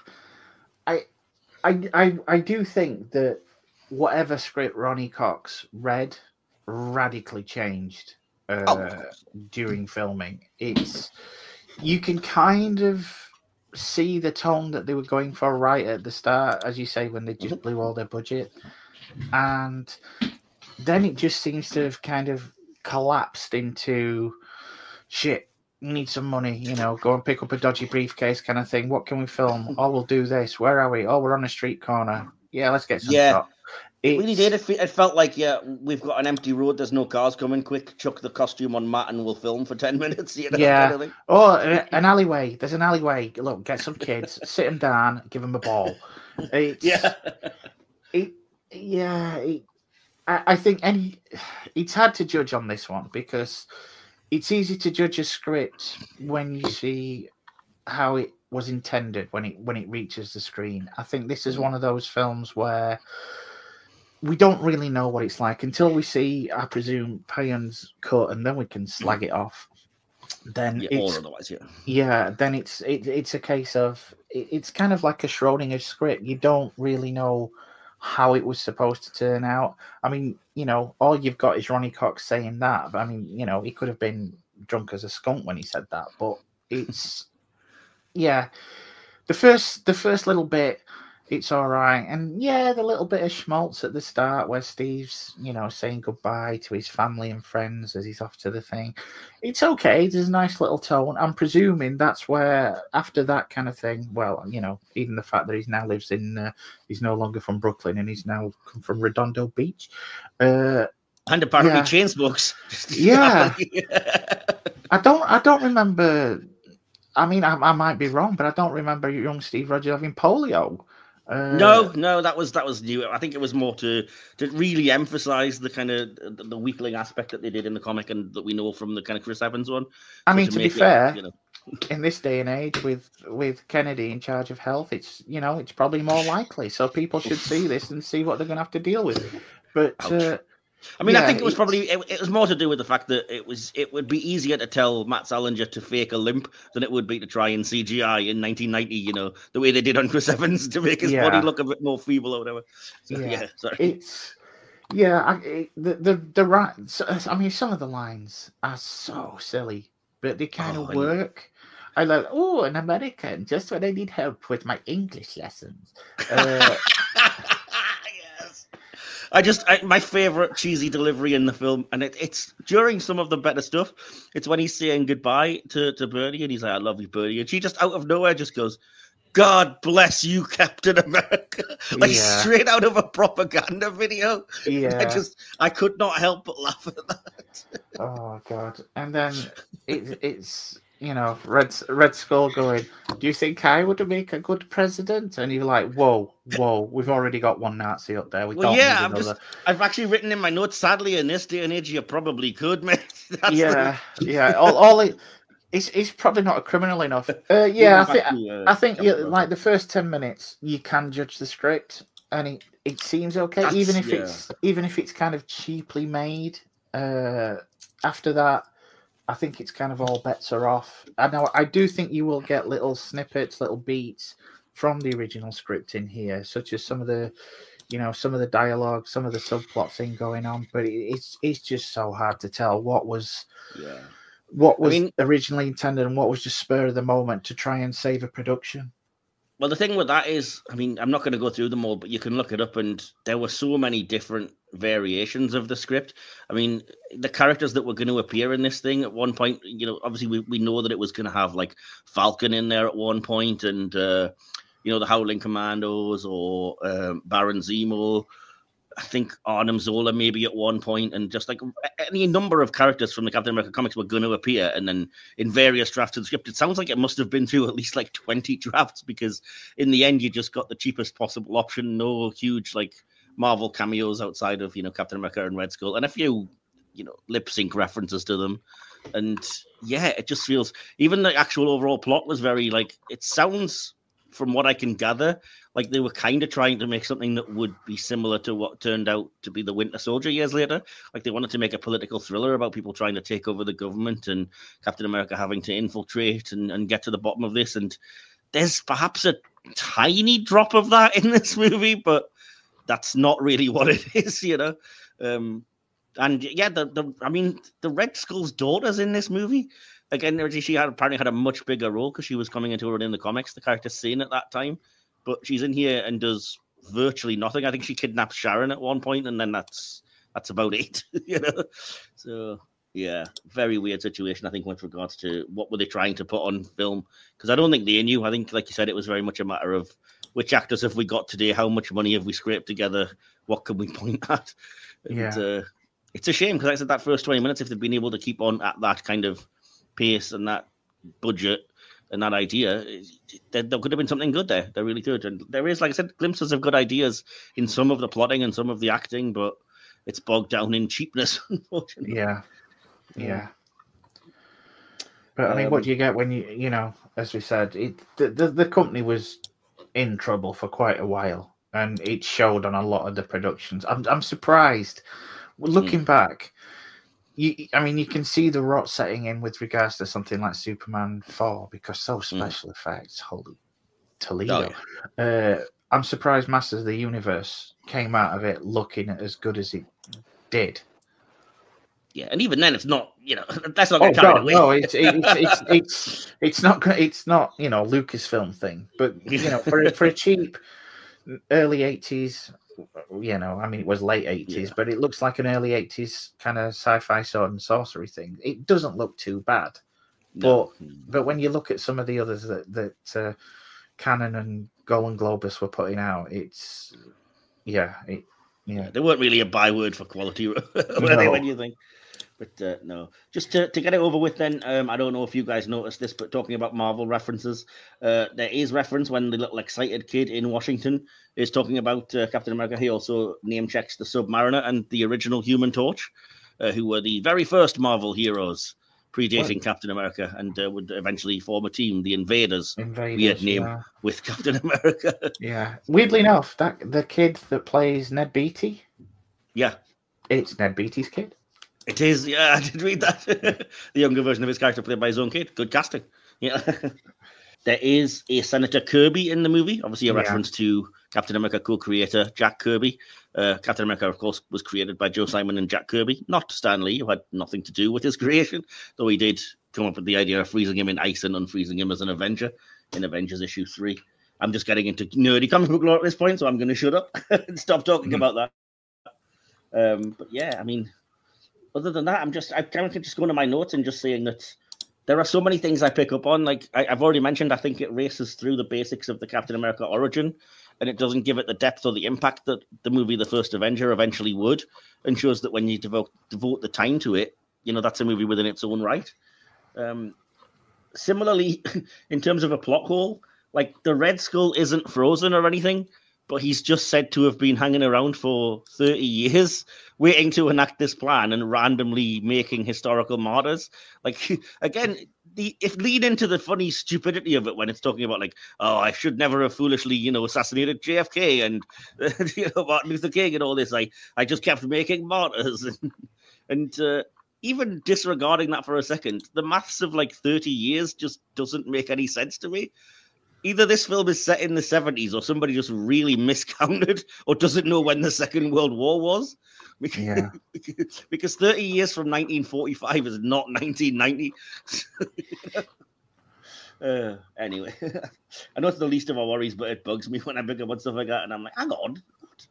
I do think that whatever script Ronnie Cox read radically changed during filming. You can kind of see the tone that they were going for right at the start, as you say, when they just blew all their budget, and then it just seems to have kind of collapsed into shit. We need some money, go and pick up a dodgy briefcase kind of thing. What can we film? Oh, we'll do this. Where are we? Oh, we're on a street corner. Yeah, let's get some shot. It really did. It felt like, we've got an empty road. There's no cars coming. Quick, chuck the costume on Matt and we'll film for 10 minutes. You know, yeah. kind of thing. Or an alleyway. There's an alleyway. Look, get some kids, sit them down, give them a ball. I think it's hard to judge on this one because it's easy to judge a script when you see how it was intended when it reaches the screen. I think this is one of those films where we don't really know what it's like until we see, I presume, Payan's cut, and then we can slag it off. Then or otherwise, then it's a case of it's kind of like a Schrodinger's script. You don't really know how it was supposed to turn out. I mean, all you've got is Ronny Cox saying that. But I mean, he could have been drunk as a skunk when he said that. But it's the first little bit, it's all right. And the little bit of schmaltz at the start where Steve's, saying goodbye to his family and friends as he's off to the thing. It's okay. There's a nice little tone. I'm presuming that's where, after that kind of thing, well, even the fact that he now lives in, he's no longer from Brooklyn and he's now come from Redondo Beach. And apparently chain smokes. Yeah. I don't remember. I mean, I might be wrong, but I don't remember young Steve Rogers having polio. No, that was new. I think it was more to really emphasize the kind of the weakling aspect that they did in the comic and that we know from the kind of Chris Evans one. I mean, to be fair, in this day and age with Kennedy in charge of health, it's it's probably more likely. So people should see this and see what they're going to have to deal with. But I mean, I think it was probably it was more to do with the fact that it would be easier to tell Matt Salinger to fake a limp than it would be to try and CGI in 1990. The way they did on Chris Evans to make his body look a bit more feeble or whatever. So, sorry. The right. I mean, some of the lines are so silly, but they kind of work. I like, an American, just when I need help with my English lessons. My favorite cheesy delivery in the film, and it's during some of the better stuff. It's when he's saying goodbye to Bernie, and he's like, "I love you, Bernie," and she just out of nowhere just goes, "God bless you, Captain America," straight out of a propaganda video. Yeah, I could not help but laugh at that. Oh God! And then it's. Red Skull going, "Do you think I would make a good president?" And you're like, whoa, we've already got one Nazi up there. We don't need another. I've actually written in my notes, sadly, in this day and age, you probably could, mate. He's probably not a criminal enough. I think like the first 10 minutes, you can judge the script, and it seems okay, even if it's kind of cheaply made. After that, I think it's kind of all bets are off. I do think you will get little snippets, little beats from the original script in here, such as some of the dialogue, some of the subplot thing going on. But it's just so hard to tell what was originally intended and what was just spur of the moment to try and save a production. Well, the thing with that is, I mean, I'm not going to go through them all, but you can look it up, and there were so many different variations of the script. I mean, the characters that were going to appear in this thing at one point, obviously we know that it was going to have like Falcon in there at one point, and the Howling Commandos or Baron Zemo. I think Arnim Zola maybe at one point, and just like any number of characters from the Captain America comics were going to appear, and then in various drafts of the script. It sounds like it must have been through at least like 20 drafts, because in the end you just got the cheapest possible option. No huge like Marvel cameos outside of Captain America and Red Skull, and a few lip sync references to them. And it just feels, even the actual overall plot was very like, it sounds, from what I can gather, like they were kind of trying to make something that would be similar to what turned out to be the Winter Soldier years later. Like they wanted to make a political thriller about people trying to take over the government and Captain America having to infiltrate and get to the bottom of this. And there's perhaps a tiny drop of that in this movie, but that's not really what it is, And the Red Skull's daughter's in this movie. Again, she apparently had a much bigger role because she was coming into her in the comics, the character scene at that time. But she's in here and does virtually nothing. I think she kidnaps Sharon at one point, and then that's about it. So very weird situation, I think, with regards to what were they trying to put on film, because I don't think they knew. I think, like you said, it was very much a matter of which actors have we got today? How much money have we scraped together? What can we point at? And, it's a shame because like I said that first 20 minutes, if they'd been able to keep on at that kind of pace and that budget and that idea, there could have been something good there. They're really good. And there is, like I said, glimpses of good ideas in some of the plotting and some of the acting, but it's bogged down in cheapness, unfortunately. Yeah. But I mean, what do you get when you know, as we said, the company was in trouble for quite a while, and it showed on a lot of the productions. I'm surprised. Looking back, you can see the rot setting in with regards to something like Superman 4 because special effects. Holy Toledo! Oh, yeah. I'm surprised Masters of the Universe came out of it looking as good as it did. Yeah, and even then, it's not. That's not carried away. No, it's not. It's not. Lucasfilm thing, but for a cheap early 80s. It was late 80s, but it looks like an early 80s kind of sci-fi sword and sorcery thing. It doesn't look too bad, but when you look at some of the others that Canon and Golden Globus were putting out, it's they weren't really a byword for quality, were they? When you think. But no, just to get it over with then, I don't know if you guys noticed this, but talking about Marvel references, there is reference when the little excited kid in Washington is talking about Captain America. He also name checks the Submariner and the original Human Torch, who were the very first Marvel heroes predating Captain America and would eventually form a team, the Invaders weird name, with Captain America. Yeah. Weirdly enough, the kid that plays Ned Beatty, it's Ned Beatty's kid. It is, yeah, I did read that. The younger version of his character played by his own kid. Good casting. Yeah. There is a Senator Kirby in the movie, obviously a reference to Captain America co-creator Jack Kirby. Captain America, of course, was created by Joe Simon and Jack Kirby, not Stan Lee, who had nothing to do with his creation, though he did come up with the idea of freezing him in ice and unfreezing him as an Avenger in Avengers issue 3. I'm just getting into nerdy comic book lore at this point, so I'm going to shut up and stop talking about that. But yeah, I mean, other than that, I'm kind of just going to my notes and just saying that there are so many things I pick up on. Like I've already mentioned, I think it races through the basics of the Captain America origin, and it doesn't give it the depth or the impact that the movie The First Avenger eventually would, and shows that when you devote the time to it, that's a movie within its own right. Similarly, in terms of a plot hole, like the Red Skull isn't frozen or anything, but he's just said to have been hanging around for 30 years, waiting to enact this plan and randomly making historical martyrs. Like, again, lead into the funny stupidity of it when it's talking about, like, oh, I should never have foolishly, assassinated JFK and, Martin Luther King and all this. I just kept making martyrs. And even disregarding that for a second, the maths of, 30 years just doesn't make any sense to me. Either this film is set in the 70s or somebody just really miscounted or doesn't know when the Second World War was. Because 30 years from 1945 is not 1990. Anyway, I know it's the least of our worries, but it bugs me when I pick up on stuff like that. And I'm like, hang on.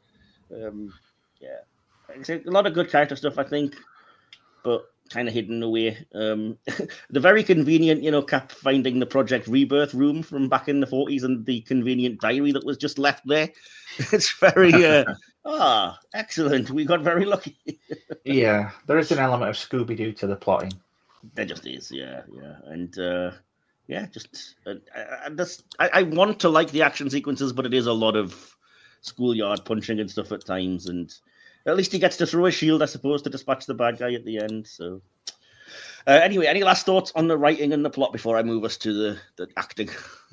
It's a lot of good character stuff, I think, but kind of hidden away. The very convenient, Cap finding the Project Rebirth room from back in the 40s and the convenient diary that was just left there. It's very, excellent. We got very lucky. Yeah, there is an element of Scooby-Doo to the plotting. There just is, yeah. And, I want to like the action sequences, but it is a lot of schoolyard punching and stuff at times, and at least he gets to throw a shield, I suppose, to dispatch the bad guy at the end. So, anyway, any last thoughts on the writing and the plot before I move us to the acting?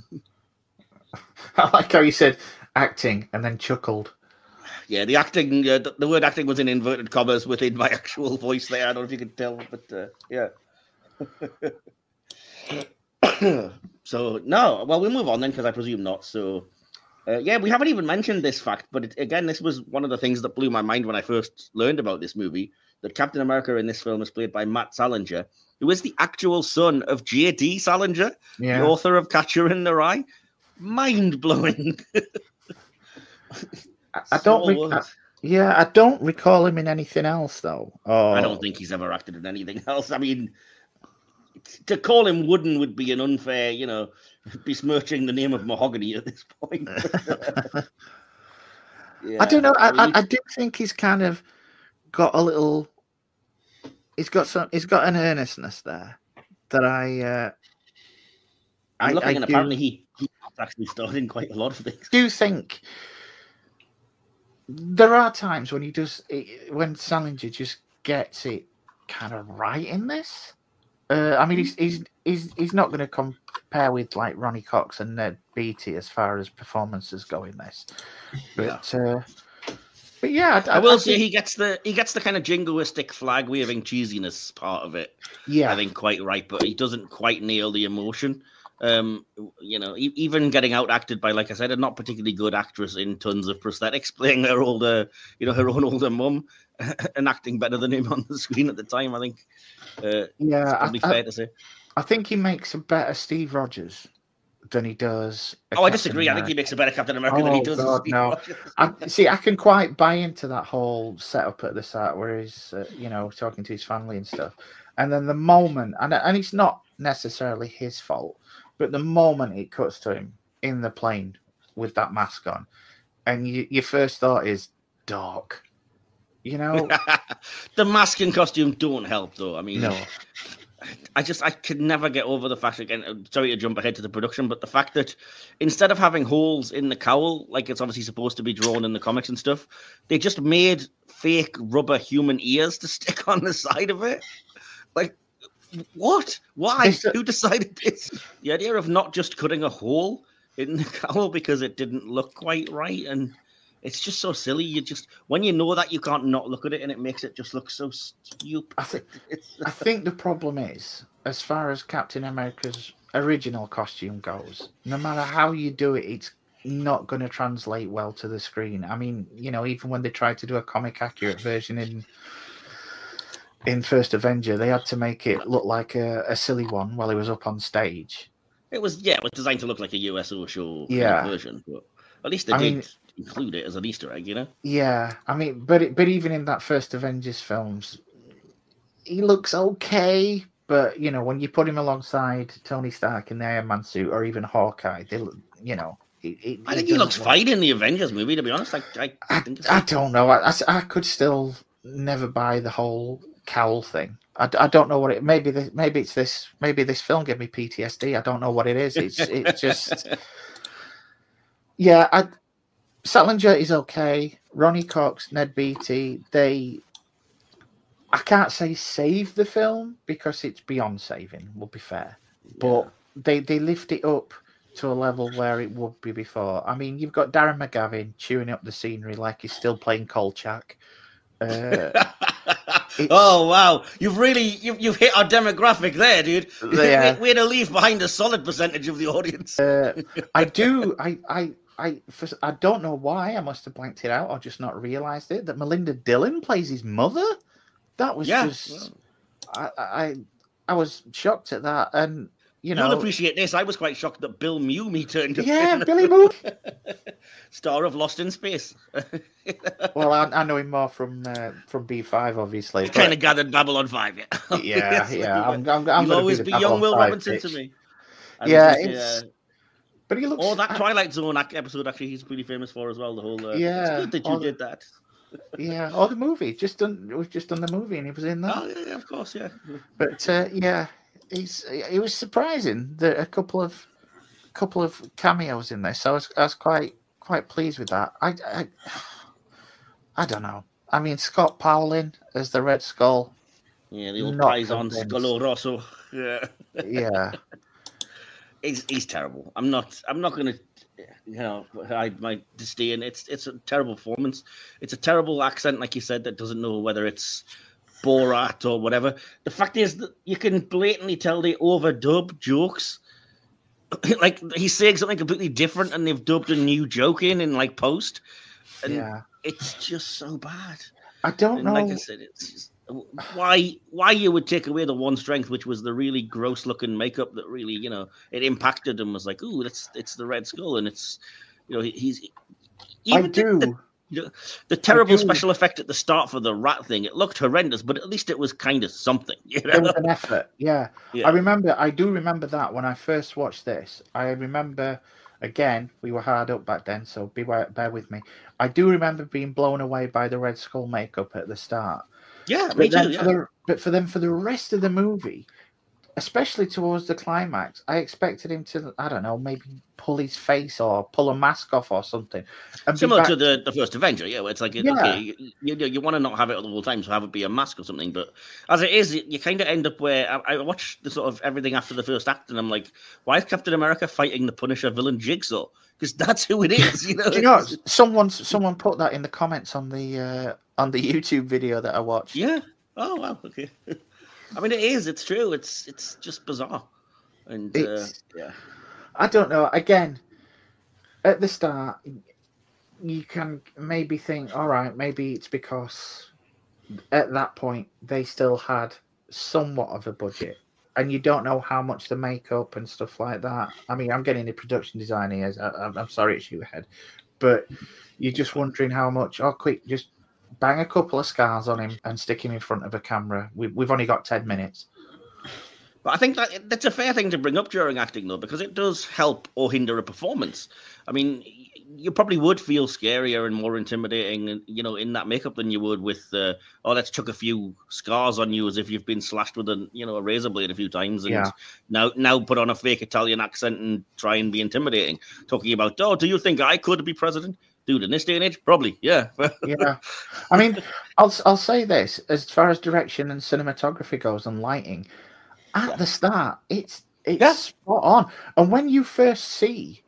I like how you said acting and then chuckled. Yeah, the acting, the word acting was in inverted commas within my actual voice there. I don't know if you can tell, but yeah. So, no, well, we'll move on then, because I presume not. So, we haven't even mentioned this fact, but again, this was one of the things that blew my mind when I first learned about this movie, that Captain America in this film is played by Matt Salinger, who is the actual son of J.D. Salinger, the author of Catcher in the Rye. Mind-blowing. I don't recall him in anything else, though. I don't think he's ever acted in anything else. I mean, to call him Wooden would be an unfair, besmirching the name of Mahogany at this point. I don't know. I do think he's kind of got a little. He's got an earnestness there that I'm looking, and apparently he's actually starting quite a lot of things. Do think there are times when when Salinger just gets it kind of right in this. I mean, he's not going to compare with like Ronnie Cox and Ned Beatty as far as performances go in this, but yeah, I will say he gets the kind of jingoistic flag waving cheesiness part of it. Yeah, I think quite right, but he doesn't quite nail the emotion. Even getting out acted by, like I said, a not particularly good actress in tons of prosthetics, playing her older, her own older mum, and acting better than him on the screen at the time. I think. It's probably fair to say. I think he makes a better Steve Rogers than he does. I disagree. America. I think he makes a better Captain America than he does. God, no. I can quite buy into that whole setup at the start where he's, talking to his family and stuff, and then the moment, and it's not necessarily his fault, but the moment it cuts to him in the plane with that mask on, and your first thought is dark. The mask and costume don't help, though. I mean, no. I could never get over the fact, again, sorry to jump ahead to the production, but the fact that instead of having holes in the cowl, like it's obviously supposed to be drawn in the comics and stuff, they just made fake rubber human ears to stick on the side of it. Like, what? Why? Who decided this? The idea of not just cutting a hole in the cowl because it didn't look quite right, and it's just so silly. When you know that, you can't not look at it, and it makes it just look so stupid. I think the problem is, as far as Captain America's original costume goes, no matter how you do it, it's not going to translate well to the screen. I mean, even when they tried to do a comic accurate version in First Avenger, they had to make it look like a silly one while he was up on stage. It was designed to look like a USO show version, but at least they did include it as an Easter egg, Yeah, I mean, but even in that first Avengers films, he looks okay. But when you put him alongside Tony Stark in the Iron Man suit, or even Hawkeye, they look, I think he looks fine in the Avengers movie. To be honest, I don't know. I could still never buy the whole cowl thing. I don't know what it. Maybe it's this. Maybe this film gave me PTSD. I don't know what it is. It's just. Yeah, Salinger is okay. Ronnie Cox, Ned Beatty, I can't say save the film because it's beyond saving, we'll be fair. But they lift it up to a level where it would be before. I mean, you've got Darren McGavin chewing up the scenery like he's still playing Kolchak. Oh wow! You've hit our demographic there, dude. Yeah. We're to leave behind a solid percentage of the audience. I don't know why. I must have blanked it out or just not realised it. That Melinda Dillon plays his mother. That was just. I was shocked at that, and you'll appreciate this. I was quite shocked that Bill Mumy turned up. Yeah, Billy Mumy, star of Lost in Space. Well, I know him more from B5, obviously. You kind of gathered Babylon 5, yeah. Yeah, I'm You'll always be young Will Robinson to me. But he looks. Oh, that Twilight Zone episode actually, he's pretty famous for as well. The whole. It's good that you did that. Yeah, or the movie. We've just done the movie, and he was in that. Oh yeah, of course, yeah. But it was surprising that a couple of cameos in this. So I was quite pleased with that. I don't know. I mean, Scott Powlin as the Red Skull. Yeah, the old Paisan Scolo Rosso. Yeah. Yeah. He's terrible. I'm not going to, hide my disdain. It's a terrible performance. It's a terrible accent, like you said, that doesn't know whether it's Borat or whatever. The fact is that you can blatantly tell they overdub jokes. Like he's saying something completely different, and they've dubbed a new joke in like post. And it's just so bad. I don't know. Like I said, it's just. Why you would take away the one strength, which was the really gross looking makeup that really, it impacted him, was like, ooh, it's the Red Skull, and it's, he's even The terrible special effect at the start for the rat thing, it looked horrendous, but at least it was kind of something. You know? There was an effort, yeah. I do remember that when I first watched this. I remember, again, we were hard up back then, so bear with me. I do remember being blown away by the Red Skull makeup at the start. Yeah, me too. But for the rest of the movie, especially towards the climax, I expected him to, I don't know, maybe pull his face or pull a mask off or something. Similar to the first Avenger, yeah, where it's like, okay, you want to not have it all the whole time, so have it be a mask or something. But as it is, you kind of end up where I watched the sort of everything after the first act, and I'm like, why is Captain America fighting the Punisher villain Jigsaw? Because that's who it is. You know, do you know someone put that in the comments on the YouTube video that I watched. Yeah. Oh wow. Okay. I mean, it is. It's true. It's just bizarre, and yeah. I don't know. Again, at the start, you can maybe think, all right, maybe it's because at that point they still had somewhat of a budget, and you don't know how much the makeup and stuff like that. I mean, I'm getting a production design here. I'm sorry, it's you ahead, but you're just wondering how much. Oh, quick, just bang a couple of scars on him and stick him in front of a camera. We've only got 10 minutes. But I think that's a fair thing to bring up during acting, though, because it does help or hinder a performance. I mean, you probably would feel scarier and more intimidating, you know, in that makeup than you would with, let's chuck a few scars on you as if you've been slashed with a razor blade a few times, and now put on a fake Italian accent and try and be intimidating. Talking about, do you think I could be president? Dude, in this day and age, probably, yeah. Yeah. I mean, I'll say this, as far as direction and cinematography goes and lighting, at the start, it's spot on. And when you first see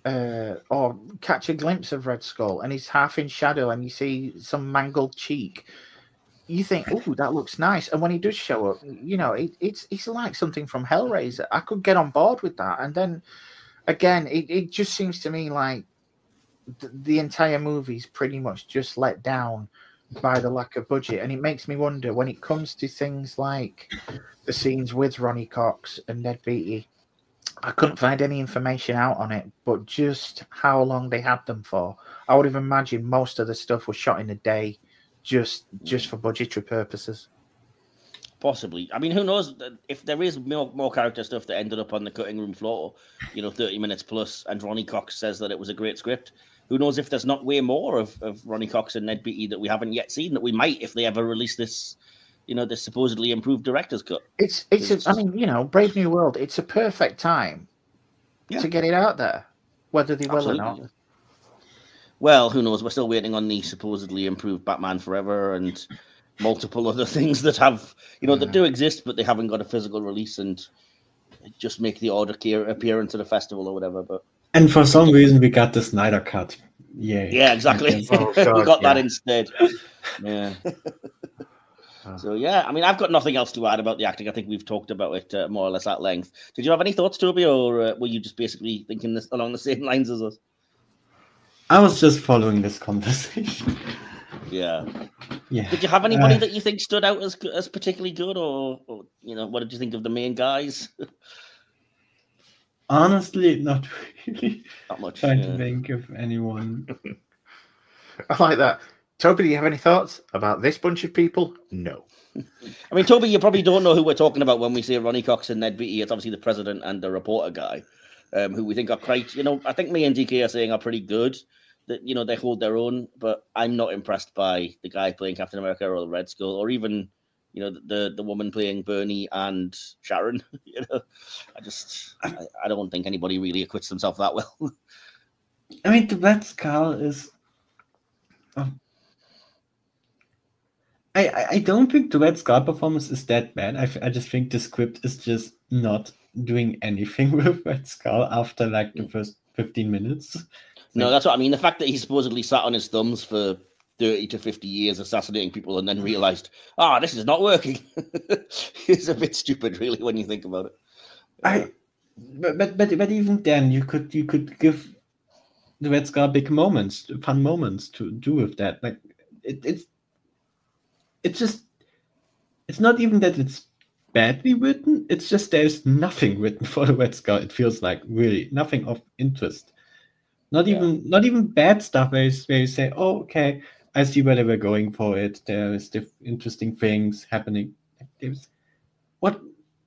or catch a glimpse of Red Skull and he's half in shadow and you see some mangled cheek, you think, oh, that looks nice. And when he does show up, you know, it's like something from Hellraiser. I could get on board with that. And then, again, it just seems to me like the entire movie's pretty much just let down by the lack of budget, and it makes me wonder when it comes to things like the scenes with Ronny Cox and Ned Beatty. I couldn't find any information out on it, but just how long they had them for. I would have imagined most of the stuff was shot in a day, just for budgetary purposes. Possibly. I mean, who knows if there is more character stuff that ended up on the cutting room floor, 30 minutes plus, and Ronny Cox says that it was a great script. Who knows if there's not way more of Ronny Cox and Ned Beatty that we haven't yet seen, that we might if they ever release this, this supposedly improved director's cut. Brave New World, it's a perfect time to get it out there, whether they will or not. Well, who knows? We're still waiting on the supposedly improved Batman Forever and multiple other things that have, that do exist, but they haven't got a physical release and just make the odd appearance at a festival or whatever. And for some reason, we got the Snyder Cut. Yeah, exactly. Oh, God, we got that instead. Yeah. So, yeah, I mean, I've got nothing else to add about the acting. I think we've talked about it more or less at length. Did you have any thoughts, Toby, or were you just basically thinking this along the same lines as us? I was just following this conversation. Yeah. Yeah. Did you have anybody that you think stood out as particularly good, or what did you think of the main guys? Honestly, not really. Not much. Trying to think of anyone. I like that. Toby, do you have any thoughts about this bunch of people? No. I mean, Toby, you probably don't know who we're talking about when we say Ronny Cox and Ned Beatty. It's obviously the president and the reporter guy, who we think are quite, I think me and DK are saying are pretty good. That, they hold their own, but I'm not impressed by the guy playing Captain America or the Red Skull, or even, the woman playing Bernie and Sharon. I don't think anybody really acquits themselves that well. I mean, the Red Skull is. I don't think the Red Skull performance is that bad. I just think the script is just not doing anything with Red Skull after like the first 15 minutes. No, that's what I mean. The fact that he supposedly sat on his thumbs for 30 to 50 years assassinating people and then realized, this is not working. It's a bit stupid, really, when you think about it. But even then, you could give the Red Skull big moments, fun moments to do with that. Like it's not even that it's badly written. It's just there's nothing written for the Red Skull. It feels like really nothing of interest. Not even bad stuff where you say, oh, okay, I see where they were going for it. There is interesting things happening. What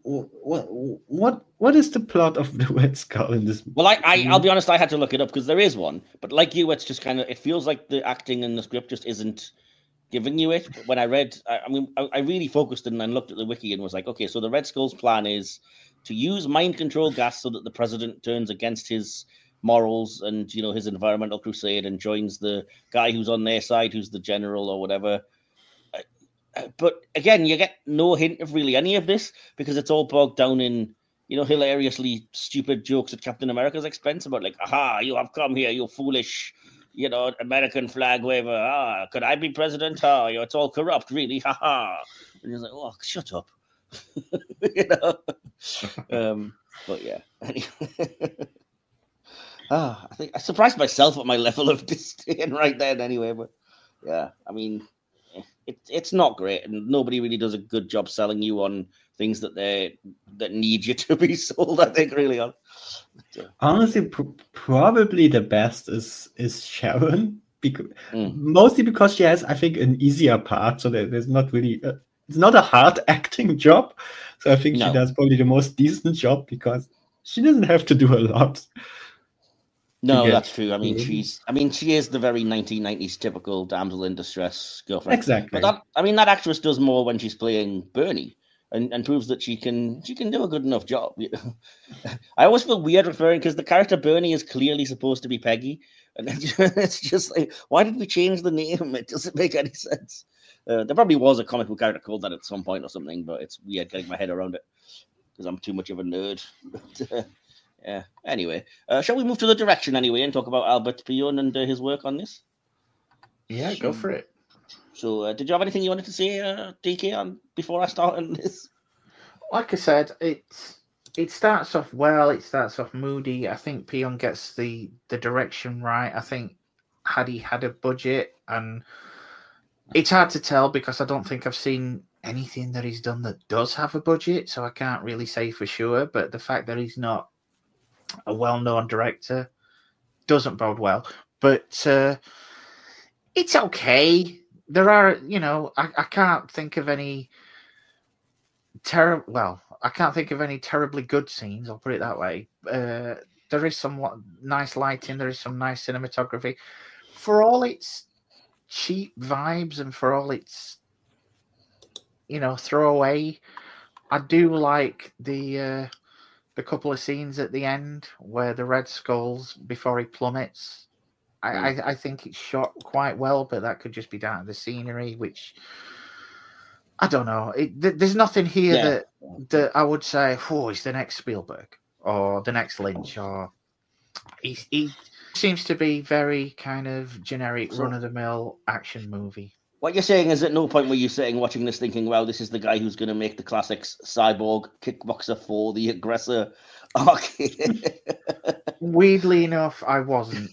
is the plot of the Red Skull in this? Well, I'll be honest, I had to look it up because there is one, but like you, it's just kind of, it feels like the acting in the script just isn't giving you it. But when I read, I really focused and looked at the wiki and was like, okay, so the Red Skull's plan is to use mind control gas so that the president turns against his morals and, you know, his environmental crusade and joins the guy who's on their side, who's the general or whatever. But again, you get no hint of really any of this because it's all bogged down in, you know, hilariously stupid jokes at Captain America's expense about like, aha, you have come here, you foolish, you know, American flag waver. Ah, could I be president? Ah, it's all corrupt, really. Ha ha. And he's like, oh, shut up. You know? But yeah. Anyway. I think I surprised myself at my level of disdain right then anyway. But yeah, I mean, it's not great, and nobody really does a good job selling you on things that need you to be sold. I think really on. Honestly, probably the best is Sharon, mostly because she has, I think, an easier part. So there's not really it's not a hard acting job. So I think she does probably the most decent job because she doesn't have to do a lot. No, that's true. I mean, she is the very 1990s typical damsel in distress girlfriend. Exactly. But that actress does more when she's playing Bernie and proves that she can do a good enough job. I always feel weird referring because the character Bernie is clearly supposed to be Peggy, and it's just like, why did we change the name? It doesn't make any sense. There probably was a comic book character called that at some point or something, but it's weird getting my head around it because I'm too much of a nerd. But, yeah. Anyway, shall we move to the direction anyway and talk about Albert Pyun and his work on this? Yeah, go for it. So, did you have anything you wanted to say, DK, on before I start on this? Like I said, it starts off well. It starts off moody. I think Pyun gets the direction right. I think had he had a budget, and it's hard to tell because I don't think I've seen anything that he's done that does have a budget, so I can't really say for sure. But the fact that he's not a well-known director doesn't bode well, but it's okay. There are, you know, I can't think of any I can't think of any terribly good scenes, I'll put it that way. There is somewhat nice lighting, there is some nice cinematography. For all its cheap vibes and for all its, you know, throwaway, I do like the couple of scenes at the end where the Red Skulls, before he plummets, I think it's shot quite well, but that could just be down to the scenery, which I don't know. There's nothing here that I would say, oh, it's the next Spielberg or the next Lynch, or he seems to be very kind of generic, run-of-the-mill action movie. What you're saying is at no point were you sitting watching this thinking, well, this is the guy who's going to make the classics Cyborg, Kickboxer 4, The Aggressor arc. Weirdly enough, I wasn't.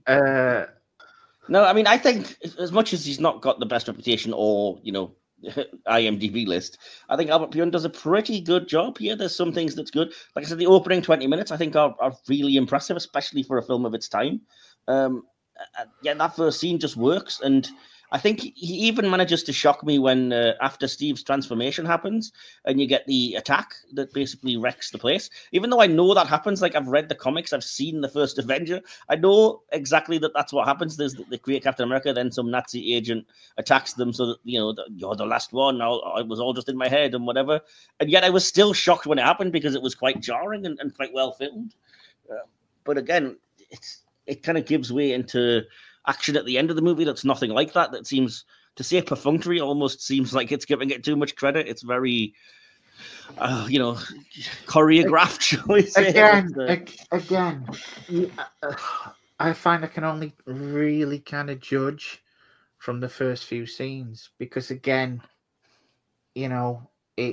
No, I mean, I think as much as he's not got the best reputation or, you know, IMDb list, I think Albert Pyun does a pretty good job here. There's some things that's good. Like I said, the opening 20 minutes, I think are really impressive, especially for a film of its time. That first scene just works, and I think he even manages to shock me when after Steve's transformation happens and you get the attack that basically wrecks the place. Even though I know that happens, like I've read the comics, I've seen the first Avenger, I know exactly that's what happens. They create Captain America, then some Nazi agent attacks them so that, you know, you're the last one. It was all just in my head and whatever. And yet I was still shocked when it happened because it was quite jarring and quite well filmed. But again, it kind of gives way into action at the end of the movie that's nothing like that. That seems, to say perfunctory, almost seems like it's giving it too much credit. It's very, you know, choreographed, shall we say. Again, I find I can only really kind of judge from the first few scenes because, again, you know,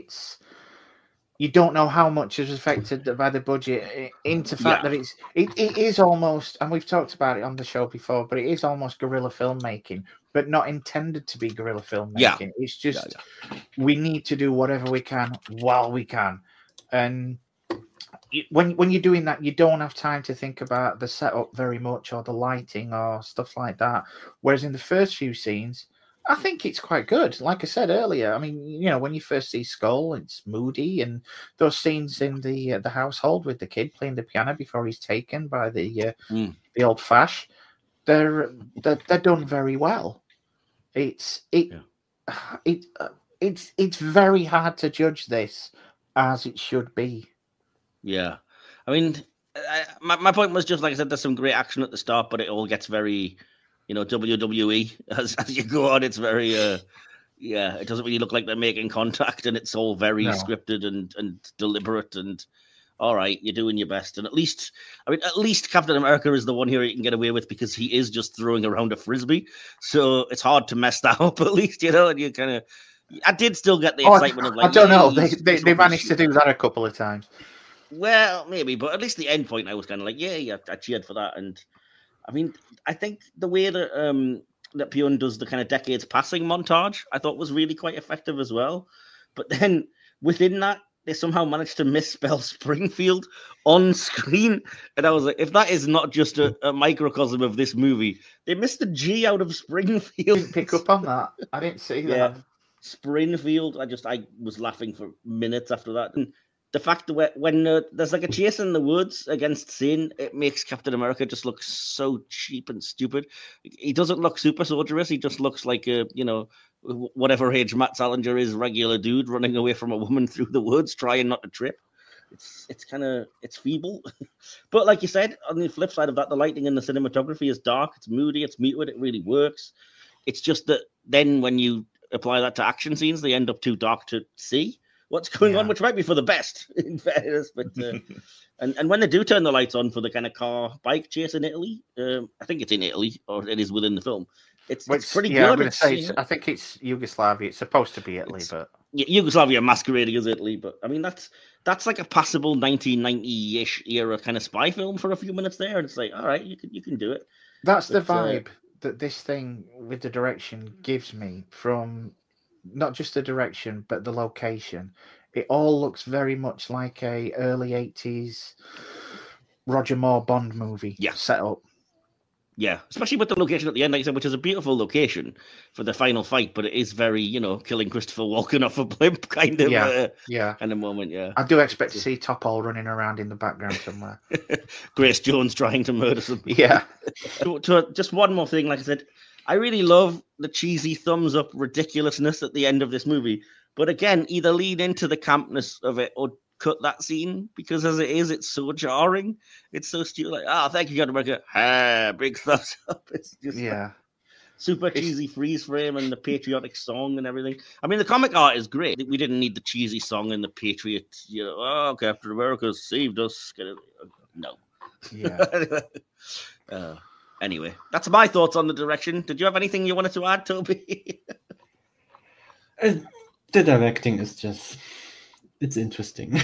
you don't know how much is affected by the budget into the fact that it is almost, and we've talked about it on the show before, but it is almost guerrilla filmmaking, but not intended to be guerrilla filmmaking. Yeah. It's just we need to do whatever we can while we can. And when you're doing that, you don't have time to think about the setup very much or the lighting or stuff like that. Whereas in the first few scenes, I think it's quite good. Like I said earlier, I mean, you know, when you first see Skull, it's moody, and those scenes in the household with the kid playing the piano before he's taken by the old fash, they're done very well. It's very hard to judge this as it should be. Yeah, I mean, my point was just like I said, there's some great action at the start, but it all gets very, you know, WWE as you go on. It's very, it doesn't really look like they're making contact, and it's all very scripted and deliberate. And all right, you're doing your best, and at least Captain America is the one here you can get away with because he is just throwing around a frisbee, so it's hard to mess that up. At least, you know, and you kind of. I did still get the excitement of like. I don't know. They managed to do that a couple of times. Well, maybe, but at least the end point, I was kind of like, yeah, I cheered for that. And I mean, I think the way that that Pyun does the kind of decades passing montage, I thought was really quite effective as well. But then within that, they somehow managed to misspell Springfield on screen, and I was like, if that is not just a microcosm of this movie, they missed the G out of Springfield. Didn't pick up on that. I didn't see that. Springfield. I was laughing for minutes after that. And the fact that when there's like a chase in the woods against Sin, it makes Captain America just look so cheap and stupid. He doesn't look super soldierous. He just looks like a, you know, whatever age Matt Salinger is, regular dude running away from a woman through the woods, trying not to trip. It's feeble. But like you said, on the flip side of that, the lighting and the cinematography is dark. It's moody. It's muted. It really works. It's just that then when you apply that to action scenes, they end up too dark to see what's going on, which might be for the best, in fairness. But and when they do turn the lights on for the kind of car bike chase in Italy, I think it's in Italy or it is within the film. It's pretty good. I'm going to say, I think it's Yugoslavia. It's supposed to be Italy, but Yugoslavia masquerading as Italy. But I mean, that's like a passable 1990-ish era kind of spy film for a few minutes there, and it's like, all right, you can do it. That's the vibe that this thing with the direction gives me from. Not just the direction, but the location. It all looks very much like a early 80s Roger Moore Bond movie setup. Yeah, especially with the location at the end, like I said, which is a beautiful location for the final fight, but it is very, you know, killing Christopher Walken off a blimp kind of kind of moment, yeah. I do expect to see Topol running around in the background somewhere. Grace Jones trying to murder somebody. Yeah. Just one more thing, like I said, I really love the cheesy thumbs up ridiculousness at the end of this movie. But again, either lean into the campness of it or cut that scene, because as it is, it's so jarring. It's so stupid. Like, thank you, Captain America. Big thumbs up. It's just super cheesy freeze frame and the patriotic song and everything. I mean, the comic art is great. We didn't need the cheesy song and the Patriot, you know, Captain America saved us. No. Yeah. Anyway, that's my thoughts on the direction. Did you have anything you wanted to add, Toby? The directing is just, it's interesting.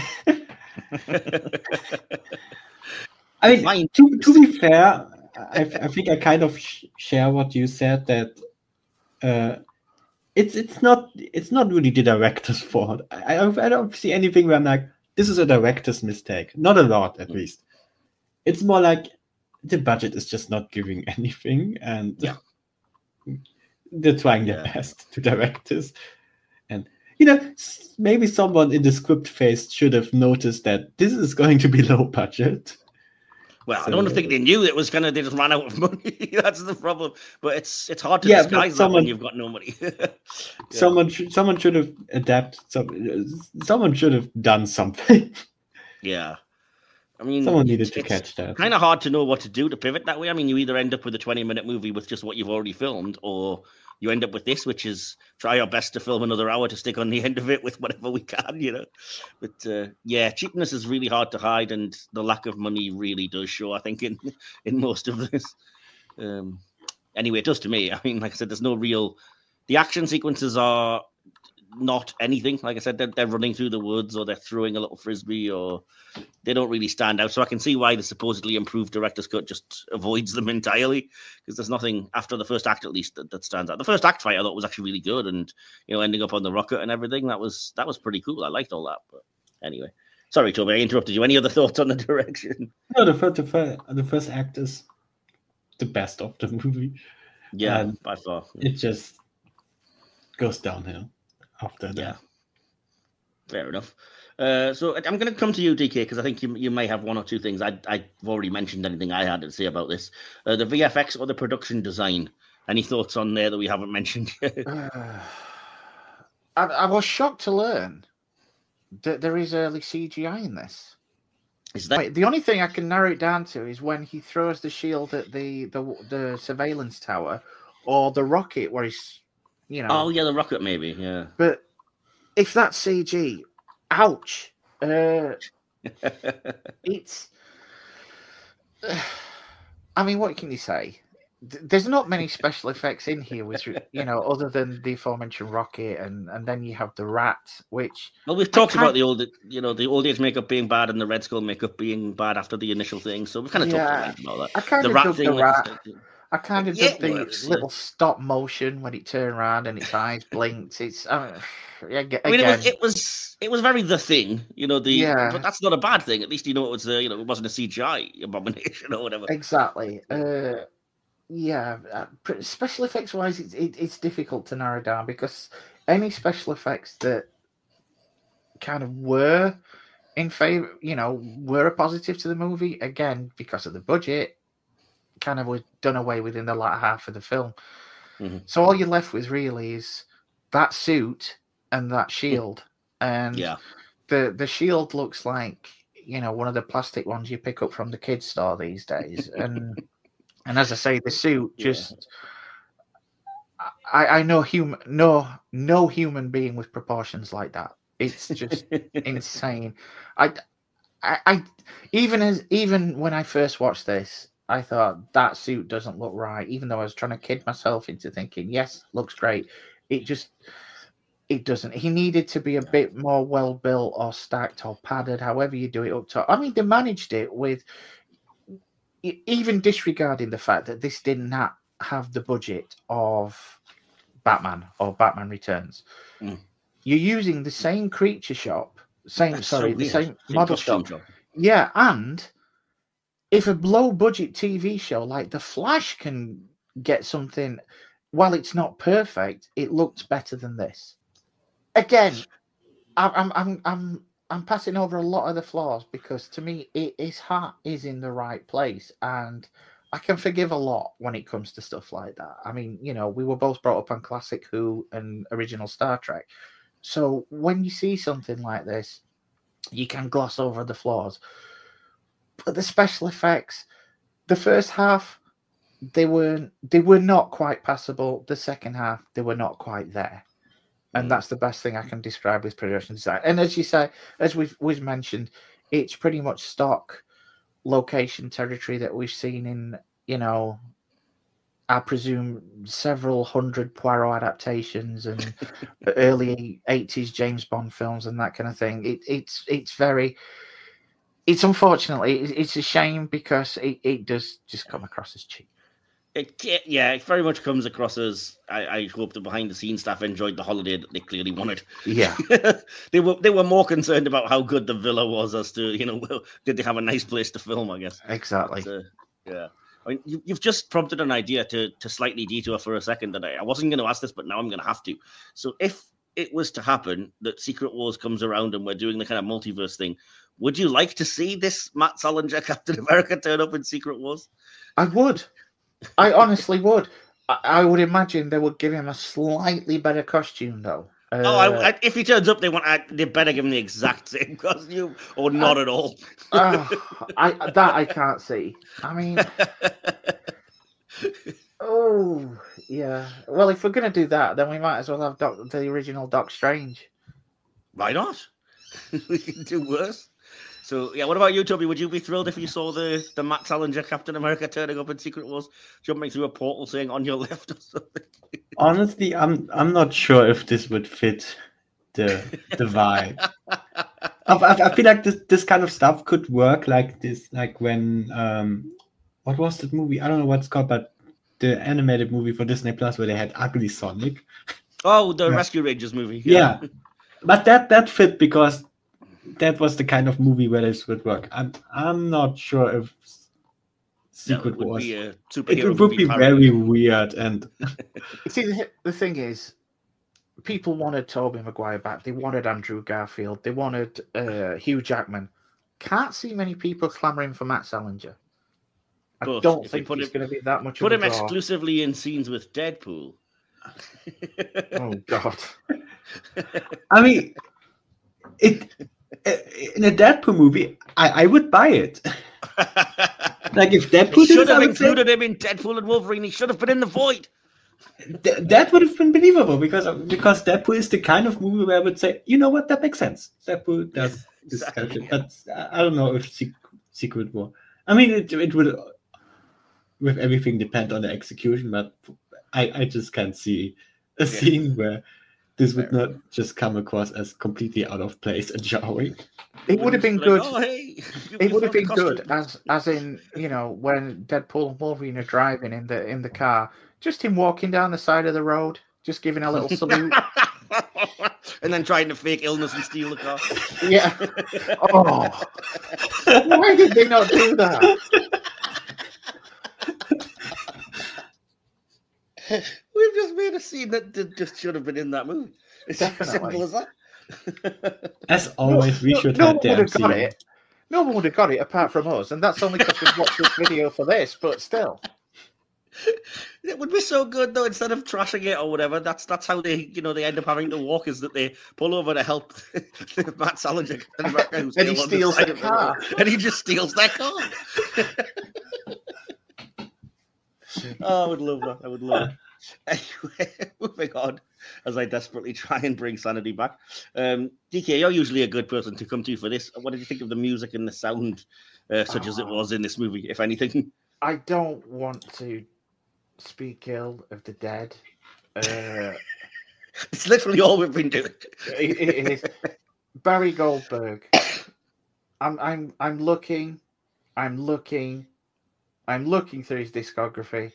I mean, to be fair, I think I kind of share what you said, that it's not really the director's fault. I don't see anything where I'm like, this is a director's mistake. Not a lot, at least. It's more like, the budget is just not giving anything, and they're trying their best to direct this. And, you know, maybe someone in the script phase should have noticed that this is going to be low budget. Well, I don't think they knew it was they just ran out of money. That's the problem. But it's hard to disguise that when you've got no money. Someone should have adapted. Someone should have done something. Yeah. I mean, someone needed to catch that. Kind of hard to know what to do to pivot that way. I mean, you either end up with a 20-minute movie with just what you've already filmed, or you end up with this, which is try our best to film another hour to stick on the end of it with whatever we can, you know. But cheapness is really hard to hide, and the lack of money really does show, I think, in most of this. Anyway, it does to me. I mean, like I said, there's no real. The action sequences are not anything. Like I said, they're running through the woods, or they're throwing a little frisbee, or they don't really stand out. So I can see why the supposedly improved director's cut just avoids them entirely, because there's nothing after the first act, at least, that stands out. The first act fight I thought was actually really good, and, you know, ending up on the rocket and everything, that was pretty cool. I liked all that. But anyway, Sorry, Toby, I interrupted you. Any other thoughts on the direction? No, the first act is the best of the movie. Yeah, And by far. it just goes downhill after that. Yeah. Fair enough. So I'm going to come to you, DK, because I think you may have one or two things. I've already mentioned anything I had to say about this. The VFX or the production design. Any thoughts on there that we haven't mentioned yet? I was shocked to learn that there is early CGI in this. Is that... Wait, the only thing I can narrow it down to is when he throws the shield at the surveillance tower, or the rocket where he's, Oh yeah, the rocket maybe. Yeah. But if that's CG, ouch. It's. I mean, what can you say? There's not many special effects in here, which other than the aforementioned rocket, and then you have the rat, which. Well, we've talked about the old age makeup being bad and the Red Skull makeup being bad after the initial thing, so we kind of talked about that. I kind of dug the rat. I kind of did the little stop motion when it turned around and its eyes blinked. It's, it was very the thing, but that's not a bad thing. At least it was, it wasn't a CGI abomination or whatever. Exactly. Special effects wise, it's difficult to narrow down because any special effects that kind of were in favor, were a positive to the movie, again because of the budget, kind of was done away with in the latter half of the film. Mm-hmm. So all you're left with really is that suit and that shield. And the shield looks like, one of the plastic ones you pick up from the kids' store these days. And as I say, the suit just I know no human being with proportions like that. It's just insane. I even when I first watched this, I thought that suit doesn't look right, even though I was trying to kid myself into thinking, yes, looks great. It doesn't. He needed to be a bit more well built or stacked or padded, however you do it up top. I mean, they managed it with, even disregarding the fact that this did not have the budget of Batman or Batman Returns. Mm. You're using the same creature shop, same model shop. Job. Yeah, and if a low-budget TV show like The Flash can get something, while it's not perfect, it looked better than this. Again, I'm passing over a lot of the flaws because to me, his heart is in the right place, and I can forgive a lot when it comes to stuff like that. I mean, we were both brought up on classic Who and original Star Trek, so when you see something like this, you can gloss over the flaws. But the special effects, the first half, they were not quite passable. The second half, they were not quite there. And that's the best thing I can describe with production design. And as you say, as we've mentioned, it's pretty much stock location territory that we've seen in, I presume, several hundred Poirot adaptations and early 80s James Bond films and that kind of thing. It's unfortunately, it's a shame because it does just come across as cheap. It very much comes across as I hope the behind the scenes staff enjoyed the holiday that they clearly wanted. Yeah, they were more concerned about how good the villa was as to did they have a nice place to film, I guess. Exactly. Yeah. I mean, you've just prompted an idea to slightly detour for a second that I wasn't going to ask this, but now I'm going to have to. So if it was to happen that Secret Wars comes around and we're doing the kind of multiverse thing, would you like to see this Matt Salinger Captain America turn up in Secret Wars? I would. I honestly would. I would imagine they would give him a slightly better costume, though. If he turns up, they better give him the exact same costume, or not at all. I can't see. I mean, oh yeah. Well, if we're gonna do that, then we might as well have the original Doc Strange. Why not? We can do worse. So, yeah, what about you, Toby? Would you be thrilled if you saw the Matt Salinger Captain America turning up in Secret Wars, jumping through a portal saying on your left or something? Honestly, I'm not sure if this would fit the vibe. I feel like this kind of stuff could work like this, like when what was that movie? I don't know what it's called, but the animated movie for Disney Plus where they had Ugly Sonic. Oh, the Rescue Rangers movie. Yeah. But that fit because that was the kind of movie where this would work. I'm not sure if Secret would Wars. be a It superhero would movie be parody. very weird, and See, the thing is, people wanted Tobey Maguire back. They wanted Andrew Garfield. They wanted Hugh Jackman. Can't see many people clamoring for Matt Salinger. I But don't if they think put it's him- going to be that much Put of a him draw. exclusively in scenes with Deadpool. Oh God! I mean, it in a Deadpool movie, I would buy it. Like if Deadpool They did should it, I have would say included him in Deadpool and Wolverine. He should have been in the Void. that would have been believable because Deadpool is the kind of movie where I would say, you know what, that makes sense. Deadpool does this kind of thing. But I don't know if Secret War. I mean, it would, with everything, depend on the execution. But I just can't see a scene where this would not just come across as completely out of place and jarring. It would have been Like, good. oh, hey, It would have been costume. good, as in, you know, when Deadpool and Wolverine are driving in the car, just him walking down the side of the road, just giving a little salute. And then trying to fake illness and steal the car. Yeah. Oh, why did they not do that? We've just made a scene that just should have been in that movie. It's as Definitely. simple as that. As always, we should no have one the would have got MCU. it. No one would have got it apart from us, and that's only because we've watched this video for this. But still, It would be so good though. Instead of trashing it or whatever, that's how they they end up having to walk. Is that they pull over to help Matt Salinger, and he steals their car. and he just steals their car. Oh, I would love that. I would love it. Anyway, moving on, as I desperately try and bring sanity back. DK, you're usually a good person to come to for this. What did you think of the music and the sound, such as it was in this movie, if anything? I don't want to speak ill of the dead. It's literally all we've been doing. It is Barry Goldberg. I'm looking through his discography.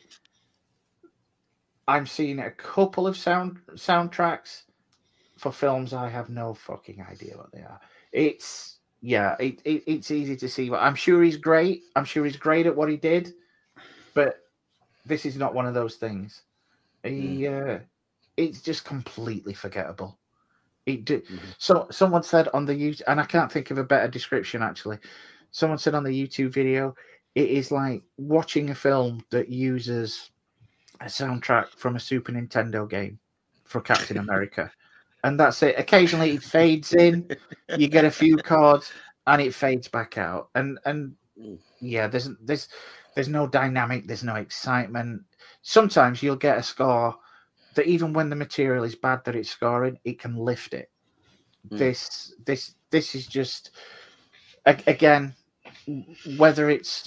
I'm seeing a couple of soundtracks for films I have no fucking idea what they are. It's easy to see. I'm sure he's great. I'm sure he's great at what he did, but this is not one of those things. It's just completely forgettable. So someone said on the YouTube, and I can't think of a better description actually. Someone said on the YouTube video, it is like watching a film that uses a soundtrack from a Super Nintendo game for Captain America. And that's it. Occasionally it fades in, you get a few chords, and it fades back out. And yeah, there's no dynamic, there's no excitement. Sometimes you'll get a score that even when the material is bad that it's scoring, it can lift it. This is just again, whether it's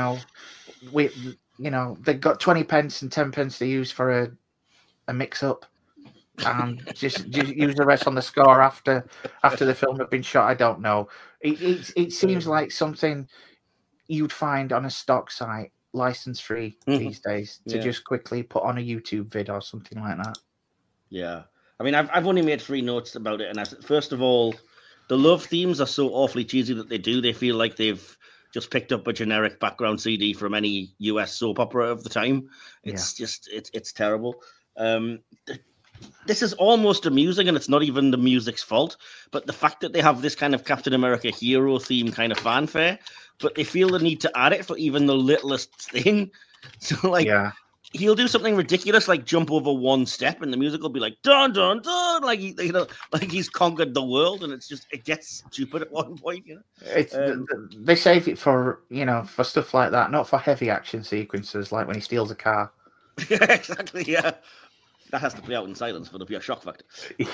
they've got 20 pence and 10 pence to use for a mix up, and just use the rest on the score after the film had been shot. I don't know. It seems like something you'd find on a stock site, license free these days, to just quickly put on a YouTube vid or something like that. Yeah, I mean, I've only made 3 notes about it, and first of all, the love themes are so awfully cheesy that they feel like they've just picked up a generic background CD from any US soap opera of the time. It's just it's terrible. This is almost amusing, and it's not even the music's fault. But the fact that they have this kind of Captain America hero theme kind of fanfare, but they feel the need to add it for even the littlest thing. So he'll do something ridiculous like jump over one step, and the music will be like dun dun dun, like like he's conquered the world, and it gets stupid at one point. They save it for for stuff like that, not for heavy action sequences like when he steals a car. Yeah, exactly. Yeah, that has to play out in silence for the pure shock factor.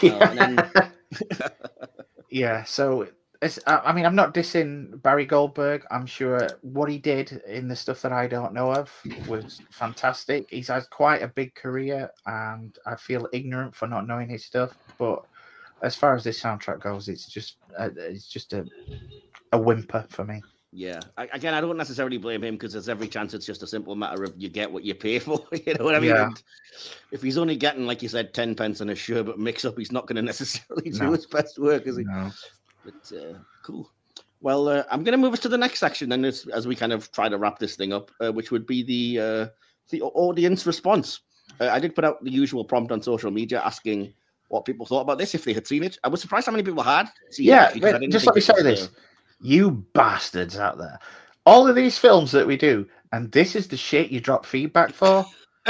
Yeah. So I mean, I'm not dissing Barry Goldberg. I'm sure what he did in the stuff that I don't know of was fantastic. He's had quite a big career, and I feel ignorant for not knowing his stuff. But as far as this soundtrack goes, it's just a whimper for me. Yeah. Again, I don't necessarily blame him because there's every chance it's just a simple matter of you get what you pay for. You know what I mean? Yeah. And if he's only getting, like you said, 10 pence on a Sherbet mix-up, he's not going to necessarily do his best work, is he? No. But cool. Well, I'm going to move us to the next section then, as we kind of try to wrap this thing up, which would be the audience response. I did put out the usual prompt on social media asking what people thought about this, if they had seen it. I was surprised how many people had seen it. Yeah, just let me say this. You bastards out there. All of these films that we do, and this is the shit you drop feedback for?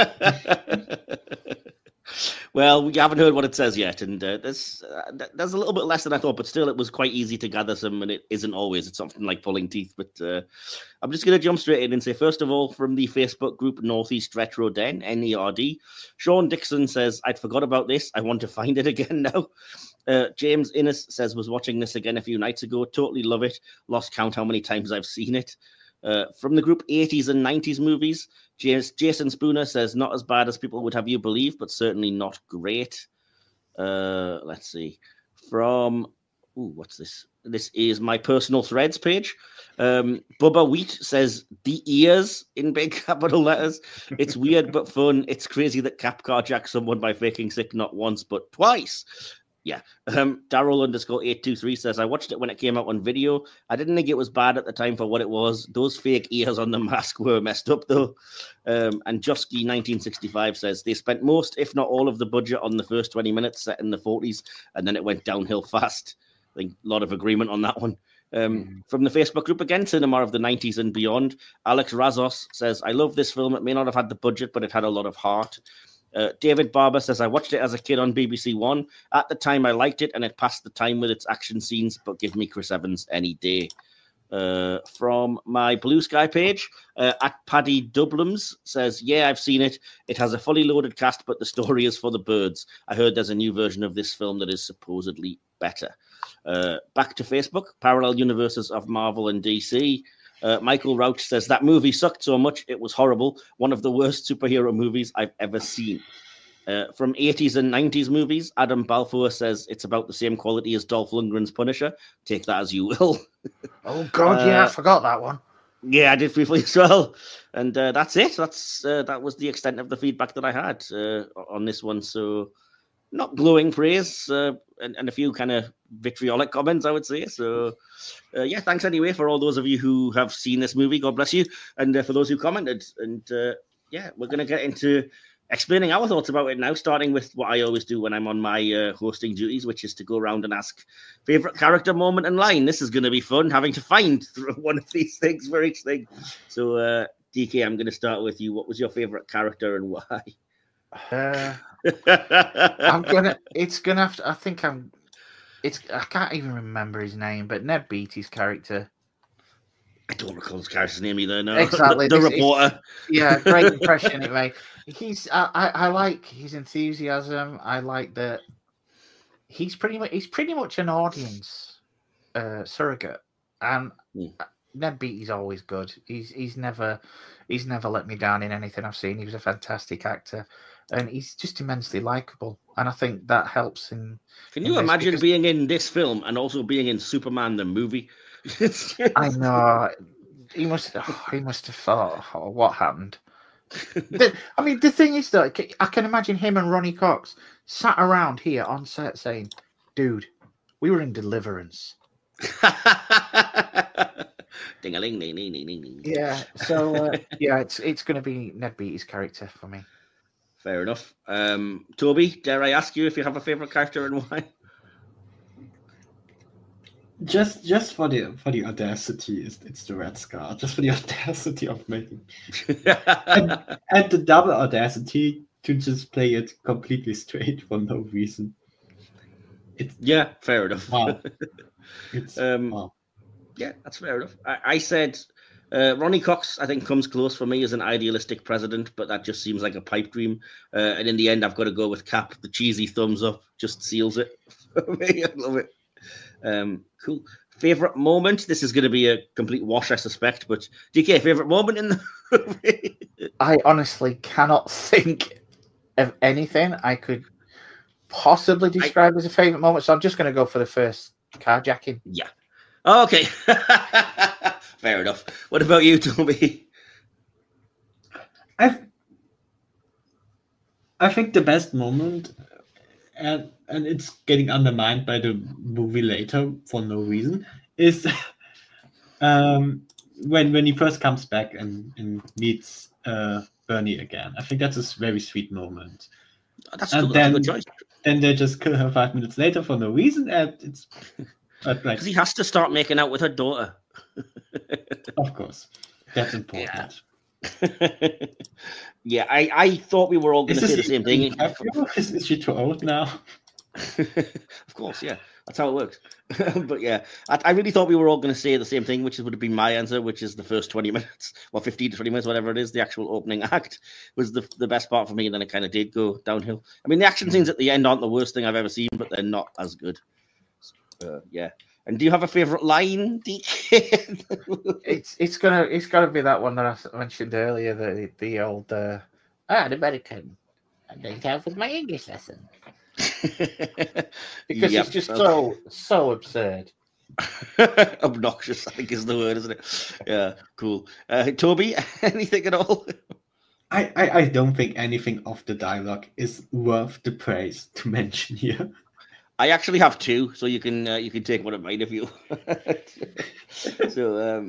Well, we haven't heard what it says yet, and there's a little bit less than I thought, but still, it was quite easy to gather some, and it isn't always. It's something like pulling teeth, but I'm just going to jump straight in and say, first of all, from the Facebook group Northeast Retro Den, NERD, Sean Dixon says, I'd forgot about this. I want to find it again now. James Innes says, was watching this again a few nights ago. Totally love it. Lost count how many times I've seen it. From the group 80s and 90s movies, Jason Spooner says, not as bad as people would have you believe, but certainly not great. Let's see. From, what's this? This is my personal threads page. Bubba Wheat says, the ears in big capital letters. It's weird but fun. It's crazy that Cap carjacked someone by faking sick not once but twice. Yeah. Daryl_823 says, I watched it when it came out on video. I didn't think it was bad at the time for what it was. Those fake ears on the mask were messed up, though. And Josky1965 says, they spent most, if not all, of the budget on the first 20 minutes set in the 40s, and then it went downhill fast. I think a lot of agreement on that one. From the Facebook group again, Cinema of the 90s and Beyond, Alex Razos says, I love this film. It may not have had the budget, but it had a lot of heart. David Barber says, I watched it as a kid on BBC One. At the time, I liked it, and it passed the time with its action scenes, but give me Chris Evans any day. From my Blue Sky page, at Paddy Dublums says, yeah, I've seen it. It has a fully loaded cast, but the story is for the birds. I heard there's a new version of this film that is supposedly better. Back to Facebook, Parallel Universes of Marvel and DC. Michael Rauch says, that movie sucked so much, it was horrible. One of the worst superhero movies I've ever seen. From 80s and 90s movies, Adam Balfour says, it's about the same quality as Dolph Lundgren's Punisher. Take that as you will. Oh, God, yeah, I forgot that one. Yeah, I did briefly as well. And that's it. That was the extent of the feedback that I had on this one. So not glowing praise and a few kind of vitriolic comments, I would say. So, yeah, thanks anyway for all those of you who have seen this movie. God bless you. And for those who commented. And, yeah, we're going to get into explaining our thoughts about it now, starting with what I always do when I'm on my hosting duties, which is to go around and ask favourite character, moment and line. This is going to be fun, having to find one of these things for each thing. So, DK, I'm going to start with you. What was your favourite character and why? I can't even remember his name, but Ned Beatty's character. I don't recall his character's name either. No, exactly. The reporter. Yeah, great impression it made. I like his enthusiasm. I like that he's pretty much an audience surrogate, and Ned Beatty's always good. He's never let me down in anything I've seen. He was a fantastic actor. And he's just immensely likable, and I think that helps in. Can you imagine being in this film and also being in Superman the movie? I know he must have thought, oh, what happened. The thing is though, I can imagine him and Ronnie Cox sat around here on set saying, "Dude, we were in Deliverance." Ding-a-ling, ding, ding, ding, ding. Yeah. So yeah, it's going to be Ned Beatty's character for me. Fair enough. Toby, dare I ask you if you have a favourite character and why? Just for the audacity, it's the Red Scar. Just for the audacity of making and the double audacity to just play it completely straight for no reason. Yeah, fair enough. Wow. Wow. Yeah, that's fair enough. I said Ronnie Cox, I think, comes close for me as an idealistic president, but that just seems like a pipe dream. And in the end, I've got to go with Cap. The cheesy thumbs up just seals it for me. I love it. Cool. Favorite moment? This is going to be a complete wash, I suspect, but DK, favorite moment in the movie? I honestly cannot think of anything I could possibly describe as a favorite moment, so I'm just going to go for the first carjacking. Yeah. Okay. Fair enough. What about you, Toby? I think the best moment, and it's getting undermined by the movie later for no reason, is when he first comes back and meets Bernie again. I think that's a very sweet moment. That's And cool. That's a good choice. then they just kill her 5 minutes later for no reason, and it's like, Because he has to start making out with her daughter. of course, that's important. Yeah, I thought we were all going to say the same thing. Is she too old now? Of course, yeah. That's how it works. But yeah, I really thought we were all going to say the same thing, which would have been my answer, which is the first 20 minutes, or 15 to 20 minutes, whatever it is. The actual opening act was the best part for me, and then it kind of did go downhill. I mean, the action scenes at the end aren't the worst thing I've ever seen, but they're not as good. Yeah. And do you have a favorite line, DK? It's gonna be that one that I mentioned earlier, the old an American. I need help with my English lesson. Because it's just so absurd. Obnoxious, I think is the word, isn't it? Yeah, cool. Toby, anything at all? I don't think anything of the dialogue is worth the praise to mention here. I actually have two, so you can take one of mine if you. So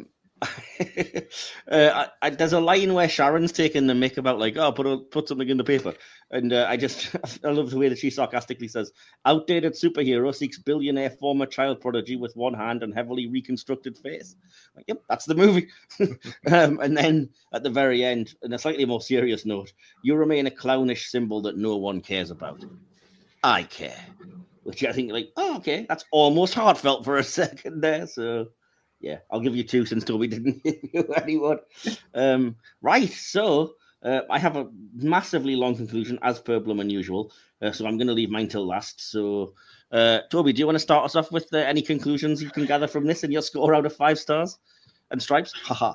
there's a line where Sharon's taking the mick about like, oh, put something in the paper, and I love the way that she sarcastically says, "Outdated superhero seeks billionaire former child prodigy with one hand and heavily reconstructed face." Like, yep, that's the movie. And then at the very end, on a slightly more serious note, you remain a clownish symbol that no one cares about. I care. Which I think, like, oh, okay, that's almost heartfelt for a second there. So, yeah, I'll give you two since Toby didn't give you anyone. Right, so I have a massively long conclusion, as per Blum unusual. So I'm going to leave mine till last. So, Toby, do you want to start us off with any conclusions you can gather from this and your score out of 5 stars and stripes? Haha.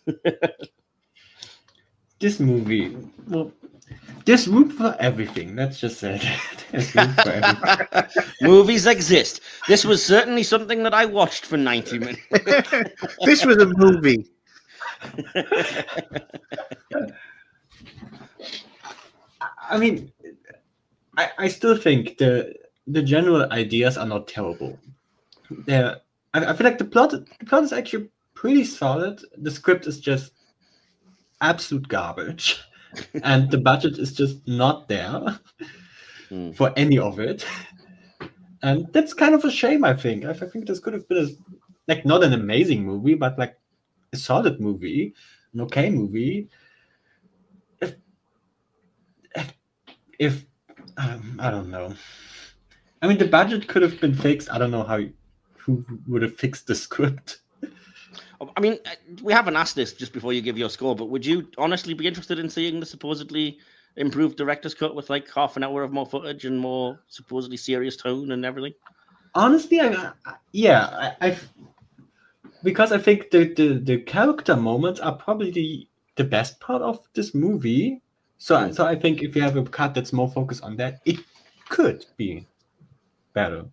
This movie, well, there's room for everything. Let's just say that. There's room for everything. Movies exist. This was certainly something that I watched for 90 minutes. This was a movie. I mean, I still think the general ideas are not terrible. I feel like the plot is actually pretty solid. The script is just absolute garbage. And the budget is just not there for any of it. And that's kind of a shame, I think. I think this could have been like not an amazing movie, but like a solid movie, an okay movie. If I don't know. I mean, the budget could have been fixed. I don't know who would have fixed the script. I mean, we haven't asked this just before you give your score, but would you honestly be interested in seeing the supposedly improved director's cut with like half an hour of more footage and more supposedly serious tone and everything? Honestly, because I think the character moments are probably the best part of this movie. So I think if you have a cut that's more focused on that, it could be better.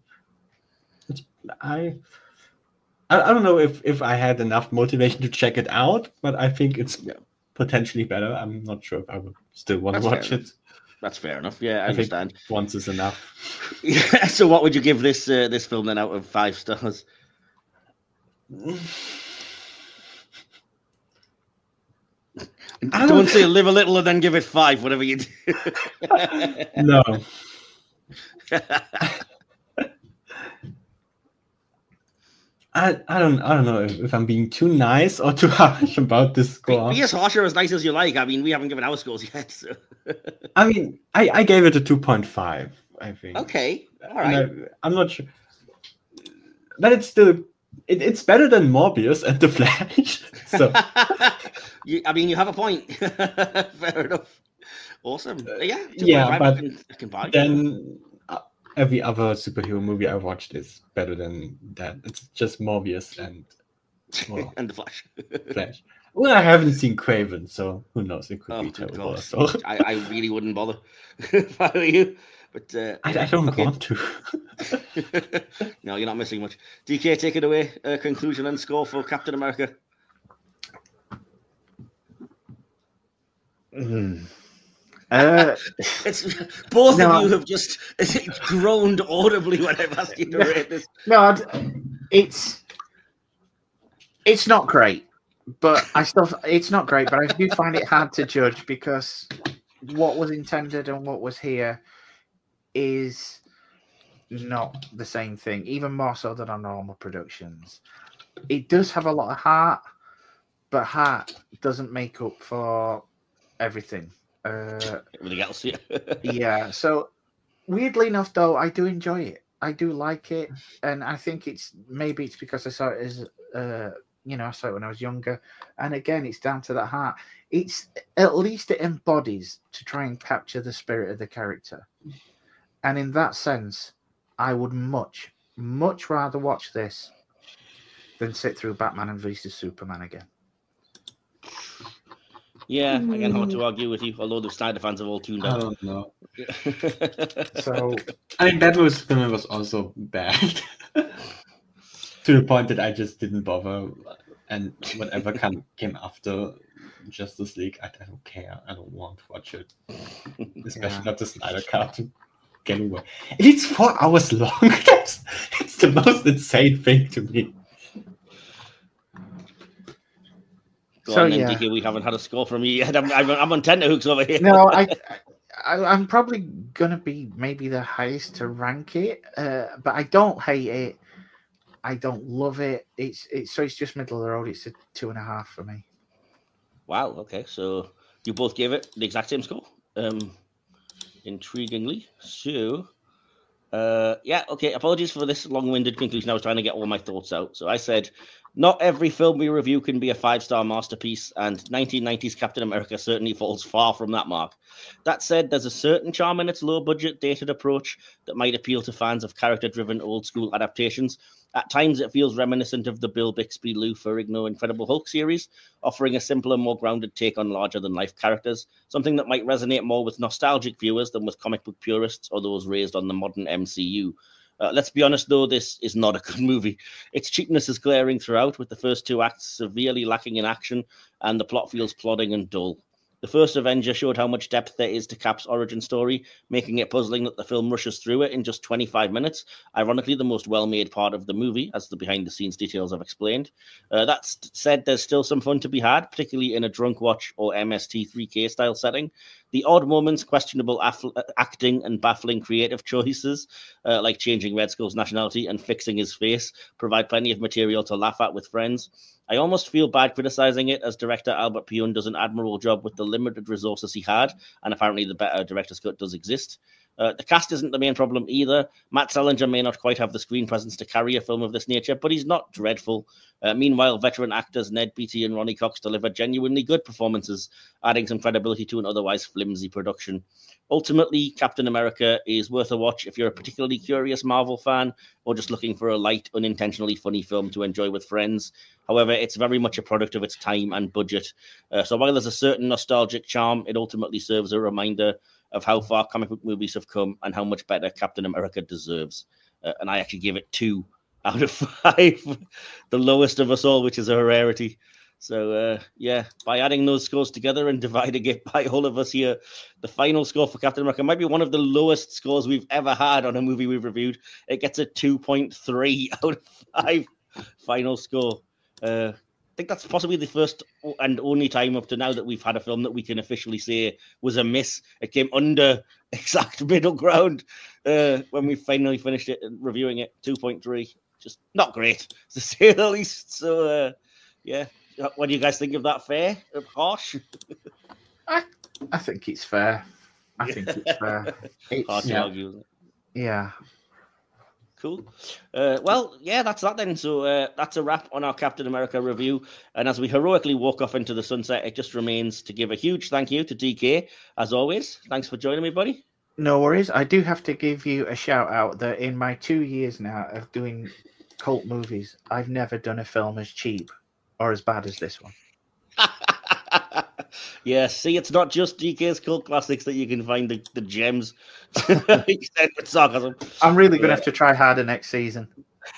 I don't know if I had enough motivation to check it out, but I think it's potentially better. I'm not sure if I would still want to watch it. That's fair enough. Yeah, I understand. Think once is enough. Yeah. So, what would you give this film then out of 5 stars? Don't say live a little and then give it 5. Whatever you do. No. I don't know if I'm being too nice or too harsh about this score. Be as harsh or as nice as you like. I mean, we haven't given our scores yet. So. I mean, I gave it a 2.5, I think. Okay, all right. I'm not sure. But it's still... It's better than Morbius and The Flash. So, I mean, you have a point. Fair enough. Awesome. Yeah, but then... Every other superhero movie I watched is better than that. It's just Morbius and and The Flash. Flash. Well, I haven't seen Craven, so who knows? It could be terrible. So. I really wouldn't bother if I were you. But I don't want to. No, you're not missing much. DK, take it away. Conclusion and score for Captain It's both of you have just groaned audibly when I've asked you to rate this. No, it's not great, but it's not great, but I do find it hard to judge because what was intended and what was here is not the same thing, even more so than our normal productions. It does have a lot of heart, but heart doesn't make up for everything. Everything else, yeah. Yeah, so weirdly enough, though, I do enjoy it. I do like it, and I think it's because I saw it as I saw it when I was younger, and again, it's down to that heart. It's at least it embodies to try and capture the spirit of the character, and in that sense, I would much rather watch this than sit through Batman and vs Superman again. Yeah, again, hard to argue with you, although the Snyder fans have all tuned out. I don't know. So, I mean, Batman vs Superman was also bad. To the point that I just didn't bother. And whatever came after Justice League, I don't care. I don't want to watch it. Especially not the Snyder Cut. Get away. It's 4 hours long. It's the most insane thing to me. DK, we haven't had a score from you yet. I'm on tenterhooks over here. No, I'm probably gonna be maybe the highest to rank it, but I don't hate it. I don't love it. It's just middle of the road. It's a 2.5 for me. Wow. Okay, so you both gave it the exact same score. Intriguingly, so yeah. Okay. Apologies for this long-winded conclusion. I was trying to get all my thoughts out. So I said, not every film we review can be a 5-star masterpiece, and 1990s Captain America certainly falls far from that mark. That said, there's a certain charm in its low-budget, dated approach that might appeal to fans of character-driven, old-school adaptations. At times, it feels reminiscent of the Bill Bixby, Lou Ferrigno Incredible Hulk series, offering a simpler, more grounded take on larger-than-life characters, something that might resonate more with nostalgic viewers than with comic book purists or those raised on the modern MCU. Let's be honest, though, this is not a good movie. Its cheapness is glaring throughout, with the first 2 acts severely lacking in action, and the plot feels plodding and dull. The first Avenger showed how much depth there is to Cap's origin story, making it puzzling that the film rushes through it in just 25 minutes. Ironically, the most well-made part of the movie, as the behind-the-scenes details have explained. That said, there's still some fun to be had, particularly in a drunk watch or MST3K style setting. The odd moments, questionable acting, and baffling creative choices, like changing Red Skull's nationality and fixing his face, provide plenty of material to laugh at with friends. I almost feel bad criticizing it, as director Albert Pyun does an admirable job with the limited resources he had, and apparently the better director's cut does exist. The cast isn't the main problem either. Matt Salinger may not quite have the screen presence to carry a film of this nature, but he's not dreadful. Meanwhile, veteran actors Ned Beatty and Ronnie Cox deliver genuinely good performances, adding some credibility to an otherwise flimsy production. Ultimately, Captain America is worth a watch if you're a particularly curious Marvel fan or just looking for a light, unintentionally funny film to enjoy with friends. However, it's very much a product of its time and budget. So while there's a certain nostalgic charm, it ultimately serves a reminder of how far comic book movies have come and how much better Captain America deserves. And I actually give it 2 out of 5, the lowest of us all, which is a rarity. So, yeah, by adding those scores together and dividing it by all of us here, the final score for Captain America might be one of the lowest scores we've ever had on a movie we've reviewed. It gets a 2.3 out of 5 final score. I think that's possibly the first and only time up to now that we've had a film that we can officially say was a miss. It came under exact middle ground when we finally finished it and reviewing it. 2.3, just not great to say the least. So, yeah. What do you guys think of that? Fair? Harsh? I think it's fair. I think it's fair. Hard to argue, isn't it? Yeah. Cool. Well, yeah, that's that then. So that's a wrap on our Captain America review. And as we heroically walk off into the sunset, it just remains to give a huge thank you to DK, as always. Thanks for joining me, buddy. No worries. I do have to give you a shout out that in my 2 years now of doing cult movies, I've never done a film as cheap or as bad as this one. Yeah, see, it's not just DK's cult classics that you can find the gems. Except with sarcasm. I'm really going to have to try harder next season.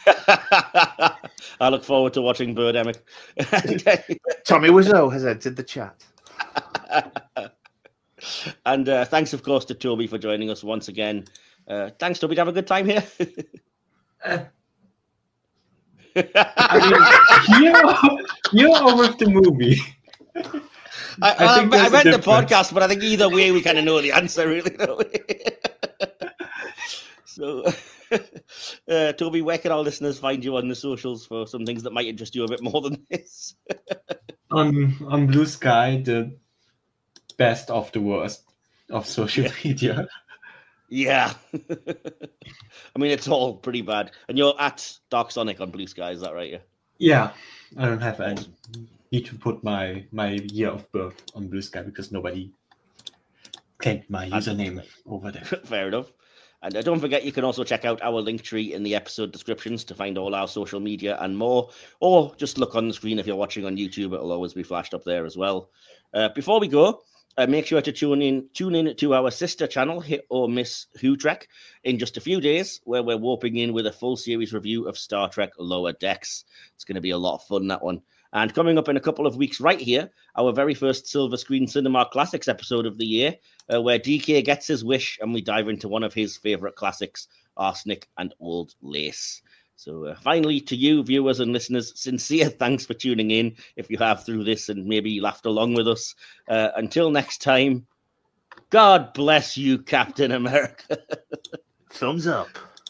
I look forward to watching Birdemic. Tommy Wiseau has entered the chat. And thanks, of course, to Toby for joining us once again. Thanks, Toby. Did you have a good time here? I mean, you're with the movie. I meant the podcast, but I think either way we kind of know the answer, really, don't we? So, Toby, where can our listeners find you on the socials for some things that might interest you a bit more than this? On Blue Sky, the best of the worst of social media. Yeah. I mean, it's all pretty bad. And you're at Dark Sonic on Blue Sky, is that right? Yeah. Yeah, I don't have any. Need to put my year of birth on Blue Sky because nobody claimed my username over there. Fair enough. And don't forget, you can also check out our link tree in the episode descriptions to find all our social media and more, or just look on the screen if you're watching on YouTube. It'll always be flashed up there as well. Before we go, make sure to tune in to our sister channel, Hit or Miss Who Trek, in just a few days, where we're warping in with a full series review of Star Trek Lower Decks. It's going to be a lot of fun, that one. And coming up in a couple of weeks right here, our very first Silver Screen Cinema Classics episode of the year, where DK gets his wish and we dive into one of his favourite classics, Arsenic and Old Lace. So finally, to you, viewers and listeners, sincere thanks for tuning in, if you have through this and maybe laughed along with us. Until next time, God bless you, Captain America. Thumbs up.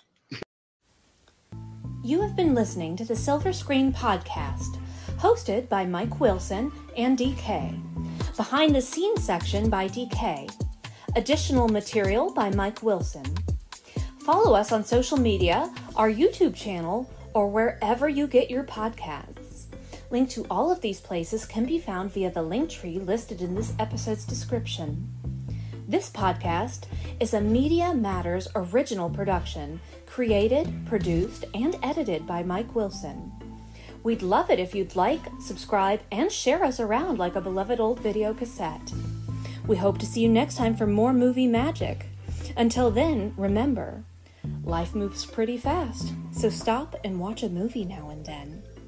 You have been listening to the Silver Screen Podcast, hosted by Mike Wilson and DK. Behind the Scenes section by DK. Additional material by Mike Wilson. Follow us on social media, our YouTube channel, or wherever you get your podcasts. Link to all of these places can be found via the link tree listed in this episode's description. This podcast is a Media Matters original production, created, produced, and edited by Mike Wilson. We'd love it if you'd like, subscribe, and share us around like a beloved old video cassette. We hope to see you next time for more movie magic. Until then, remember, life moves pretty fast, so stop and watch a movie now and then.